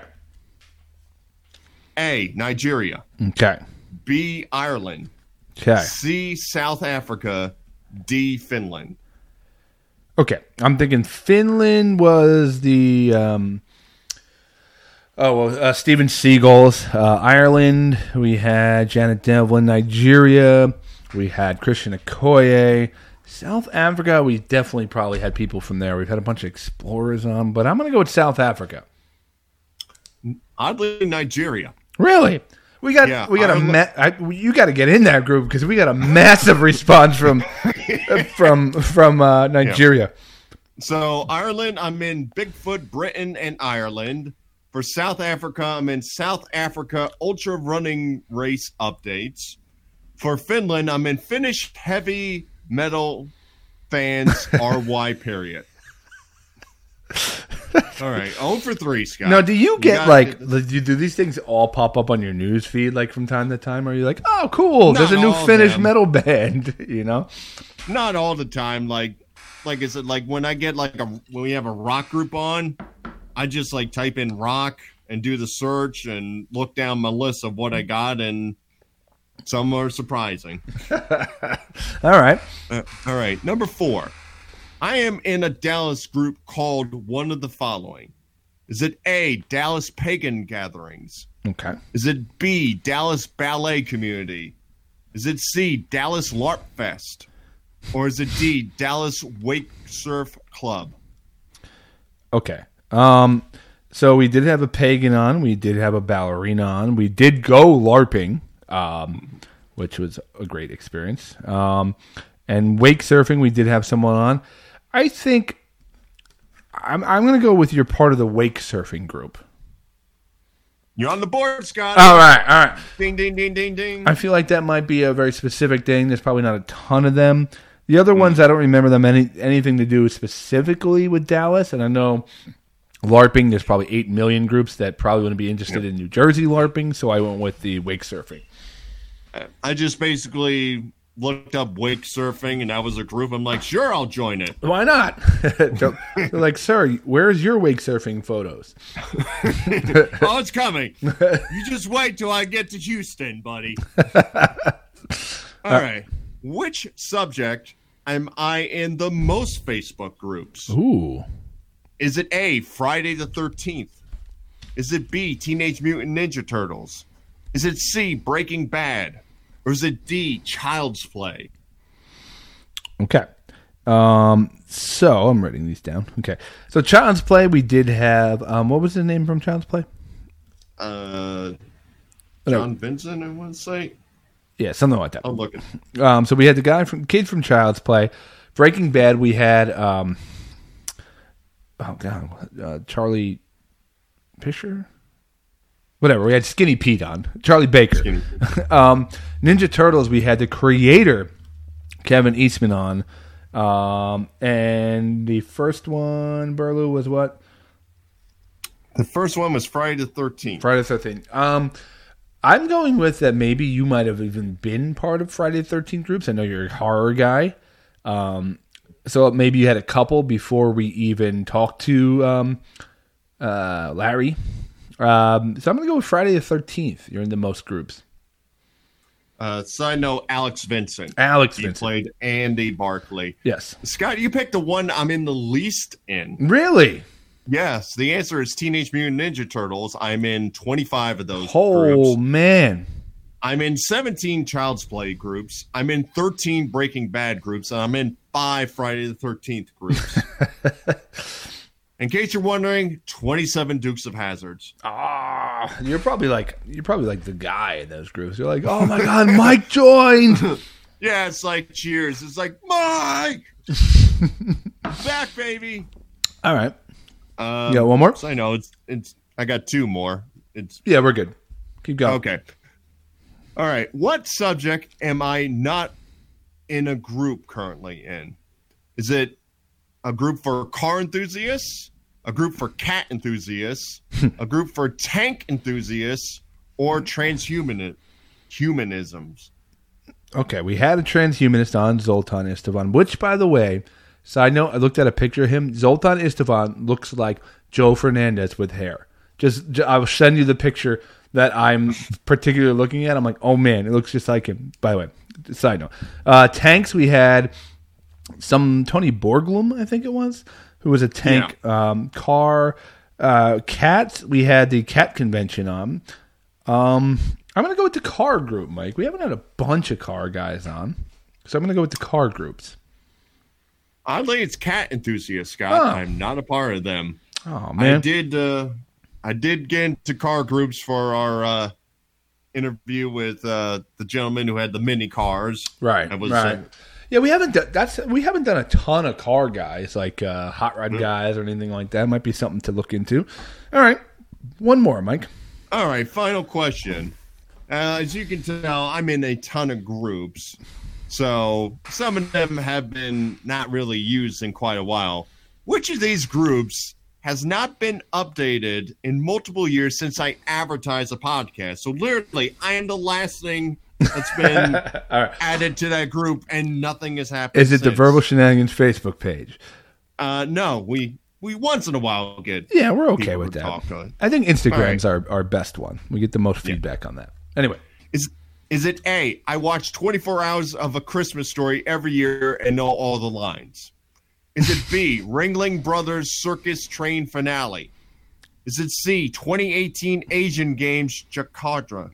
A, Nigeria. Okay. B, Ireland. Okay. C, South Africa. D, Finland. Okay. I'm thinking Finland was the Oh, well, Steven Seagulls, Ireland. We had Janet Devlin, Nigeria. We had Christian Okoye. South Africa, we definitely probably had people from there. We've had a bunch of explorers on, but I'm going to go with South Africa. Oddly, Nigeria. Really? You got to get in that group because we got a massive response from Nigeria. Yeah. So Ireland, I'm in Bigfoot, Britain, and Ireland. For South Africa, I'm in South Africa ultra running race updates. For Finland, I'm in Finnish heavy metal fans RY period. All right, 0 for 3, Scott. Now, do you get do these things all pop up on your news feed like from time to time? Or are you like, oh, cool, there's a new Finnish metal band, you know? Not all the time. Like I said, like when I get when we have a rock group on, I just like type in rock and do the search and look down my list of what I got, and some are surprising. All right. All right. Number 4. I am in a Dallas group called one of the following. Is it A, Dallas Pagan Gatherings? Okay. Is it B, Dallas Ballet Community? Is it C, Dallas LARP Fest? Or is it D, Dallas Wake Surf Club? Okay. So we did have a pagan on. We did have a ballerina on. We did go LARPing, which was a great experience. And wake surfing, we did have someone on. I think I'm going to go with your part of the wake surfing group. You're on the board, Scott. All right. Ding, ding, ding, ding, ding. I feel like that might be a very specific thing. There's probably not a ton of them. The other ones, I don't remember them anything to do specifically with Dallas. And I know LARPing, there's probably 8 million groups that probably wouldn't be interested in New Jersey LARPing. So I went with the wake surfing. I just basically looked up wake surfing, and that was a group. I'm like, sure, I'll join it. Why not? They're like, sir, where's your wake surfing photos? Oh, it's coming. You just wait till I get to Houston, buddy. All right. Which subject am I in the most Facebook groups? Ooh. Is it A, Friday the 13th? Is it B, Teenage Mutant Ninja Turtles? Is it C, Breaking Bad? Or is it D, Child's Play? Okay. So I'm writing these down. Okay. So Child's Play, we did have, what was the name from Child's Play? John Vincent, I want to say. Yeah, something like that. I'm looking. So we had the kid from Child's Play. Breaking Bad, we had, Charlie Fisher? Whatever, we had Skinny Pete on. Charlie Baker. Ninja Turtles, we had the creator, Kevin Eastman, on. And the first one, Burlew, was what? The first one was Friday the 13th. Friday the 13th. I'm going with that maybe you might have even been part of Friday the 13th groups. I know you're a horror guy. So maybe you had a couple before we even talked to Larry. So I'm going to go with Friday the 13th. You're in the most groups. Side note, Alex Vincent. He played Andy Barkley. Yes. Scott, you picked the one I'm in the least in. Really? Yes. The answer is Teenage Mutant Ninja Turtles. I'm in 25 of those groups. Oh, man. I'm in 17 Child's Play groups. I'm in 13 Breaking Bad groups. And I'm in 5 Friday the 13th groups. In case you're wondering, 27 Dukes of Hazzards. Ah, you're probably like the guy in those groups. You're like, oh my God, Mike joined. Yeah, it's like Cheers. It's like Mike, back, baby. All right. You got one more? So I know it's. I got 2 more. Yeah, we're good. Keep going. Okay. All right. What subject am I not in a group currently in? Is it a group for car enthusiasts, a group for cat enthusiasts, a group for tank enthusiasts, or transhumanisms? Okay, we had a transhumanist on, Zoltan Istvan, which, by the way, side note, I looked at a picture of him. Zoltan Istvan looks like Joe Fernandez with hair. I will send you the picture that I'm particularly looking at. I'm like, oh man, it looks just like him. By the way, side note. Tanks, we had some Tony Borglum, I think it was, who was a tank. Car, Cats, we had the cat convention on. I'm going to go with the car group, Mike. We haven't had a bunch of car guys on, so I'm going to go with the car groups. Oddly, it's cat enthusiasts, Scott. Oh. I'm not a part of them. Oh, man. I did get into car groups for our interview with the gentleman who had the mini cars. Right. Yeah, we haven't done a ton of car guys, like hot rod guys or anything like that. Might be something to look into. All right. One more, Mike. All right, final question. As you can tell, I'm in a ton of groups. So some of them have been not really used in quite a while. Which of these groups has not been updated in multiple years since I advertised a podcast? So literally, I am the last thing that's been added to that group, and nothing has happened. Is it since. the Verbal Shenanigans Facebook page? No, we once in a while get. Yeah, we're okay with that. I think Instagram's our best one. We get the most feedback on that. Anyway. Is it A, I watch 24 hours of A Christmas Story every year and know all the lines? Is it B, Ringling Brothers Circus Train Finale? Is it C, 2018 Asian Games Jakarta?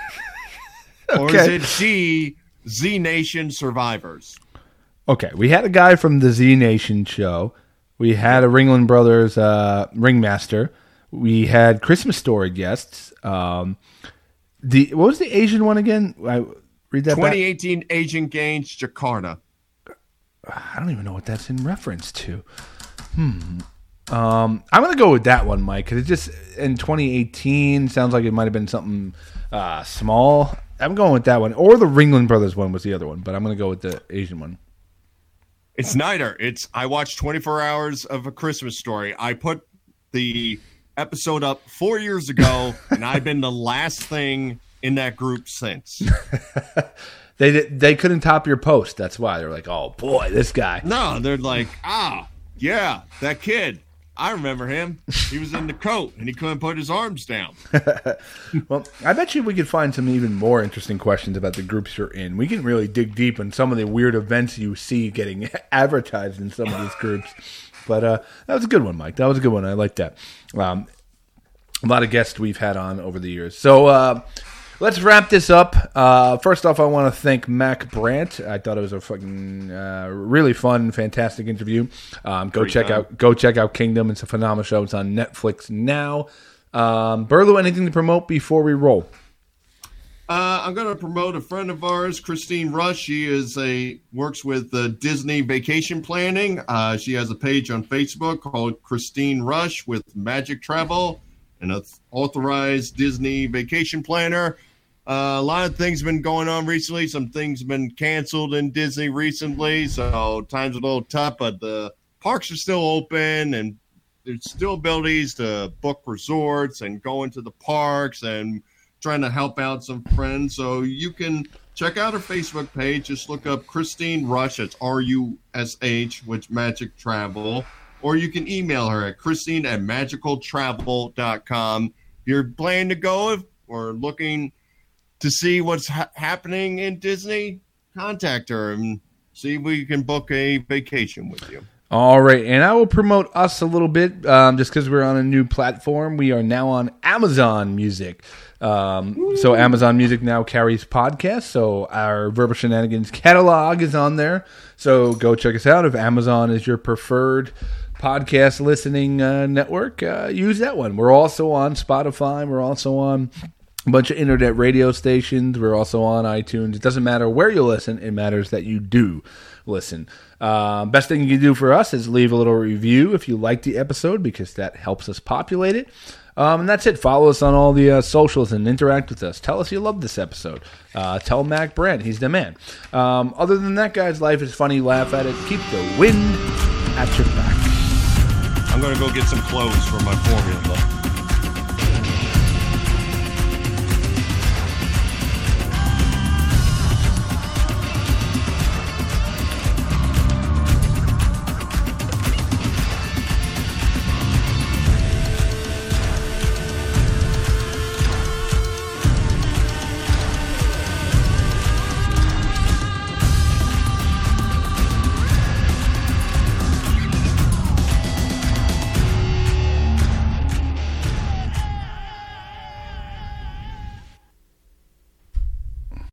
Or is it D, Z Nation Survivors? Okay, we had a guy from the Z Nation show. We had a Ringling Brothers ringmaster. We had Christmas Story guests. What was the Asian one again? I read that 2018 Asian Games Jakarta. I don't even know what that's in reference to. I'm going to go with that one, Mike, because it just in 2018 sounds like it might have been something small. I'm going with that one. Or the Ringling Brothers one was the other one, but I'm going to go with the Asian one. It's neither. It's I watched 24 hours of A Christmas Story. I put the episode up 4 years ago, and I've been the last thing in that group since. They couldn't top your post. That's why they're like, oh boy, this guy. No, they're like, yeah, that kid. I remember him. He was in the coat, and he couldn't put his arms down. Well, I bet you we could find some even more interesting questions about the groups you're in. We can really dig deep in some of the weird events you see getting advertised in some of these groups. But that was a good one, Mike. That was a good one. I like that. A lot of guests we've had on over the years. So let's wrap this up. First off, I want to thank Mac Brandt. I thought it was a fucking really fun, fantastic interview. Go check out Kingdom. It's a phenomenal show. It's on Netflix now. Burlew, anything to promote before we roll? I'm going to promote a friend of ours, Christine Rush. She works with Disney Vacation Planning. She has a page on Facebook called Christine Rush with Magic Travel, an authorized Disney vacation planner. A lot of things have been going on recently. Some things have been canceled in Disney recently, so times are a little tough, but the parks are still open, and there's still abilities to book resorts and go into the parks and trying to help out some friends. So you can check out her Facebook page. Just look up Christine Rush. That's RUSH, with Magic Travel. Or you can email her at christine@magicaltravel.com. If you're planning to go or looking to see what's happening in Disney, contact her and see if we can book a vacation with you. All right, and I will promote us a little bit just because we're on a new platform. We are now on Amazon Music. So Amazon Music now carries podcasts, so our Verbal Shenanigans catalog is on there. So go check us out. If Amazon is your preferred podcast listening network, use that one. We're also on Spotify. We're also on a bunch of internet radio stations. We're also on iTunes. It doesn't matter where you listen. It matters that you do listen. Best thing you can do for us is leave a little review if you like the episode, because that helps us populate it. And that's it. Follow us on all the socials and interact with us. Tell us you love this episode. Tell Mac Brandt he's the man. Other than that, guys, life is funny. Laugh at it. Keep the wind at your back. I'm going to go get some clothes for my formula.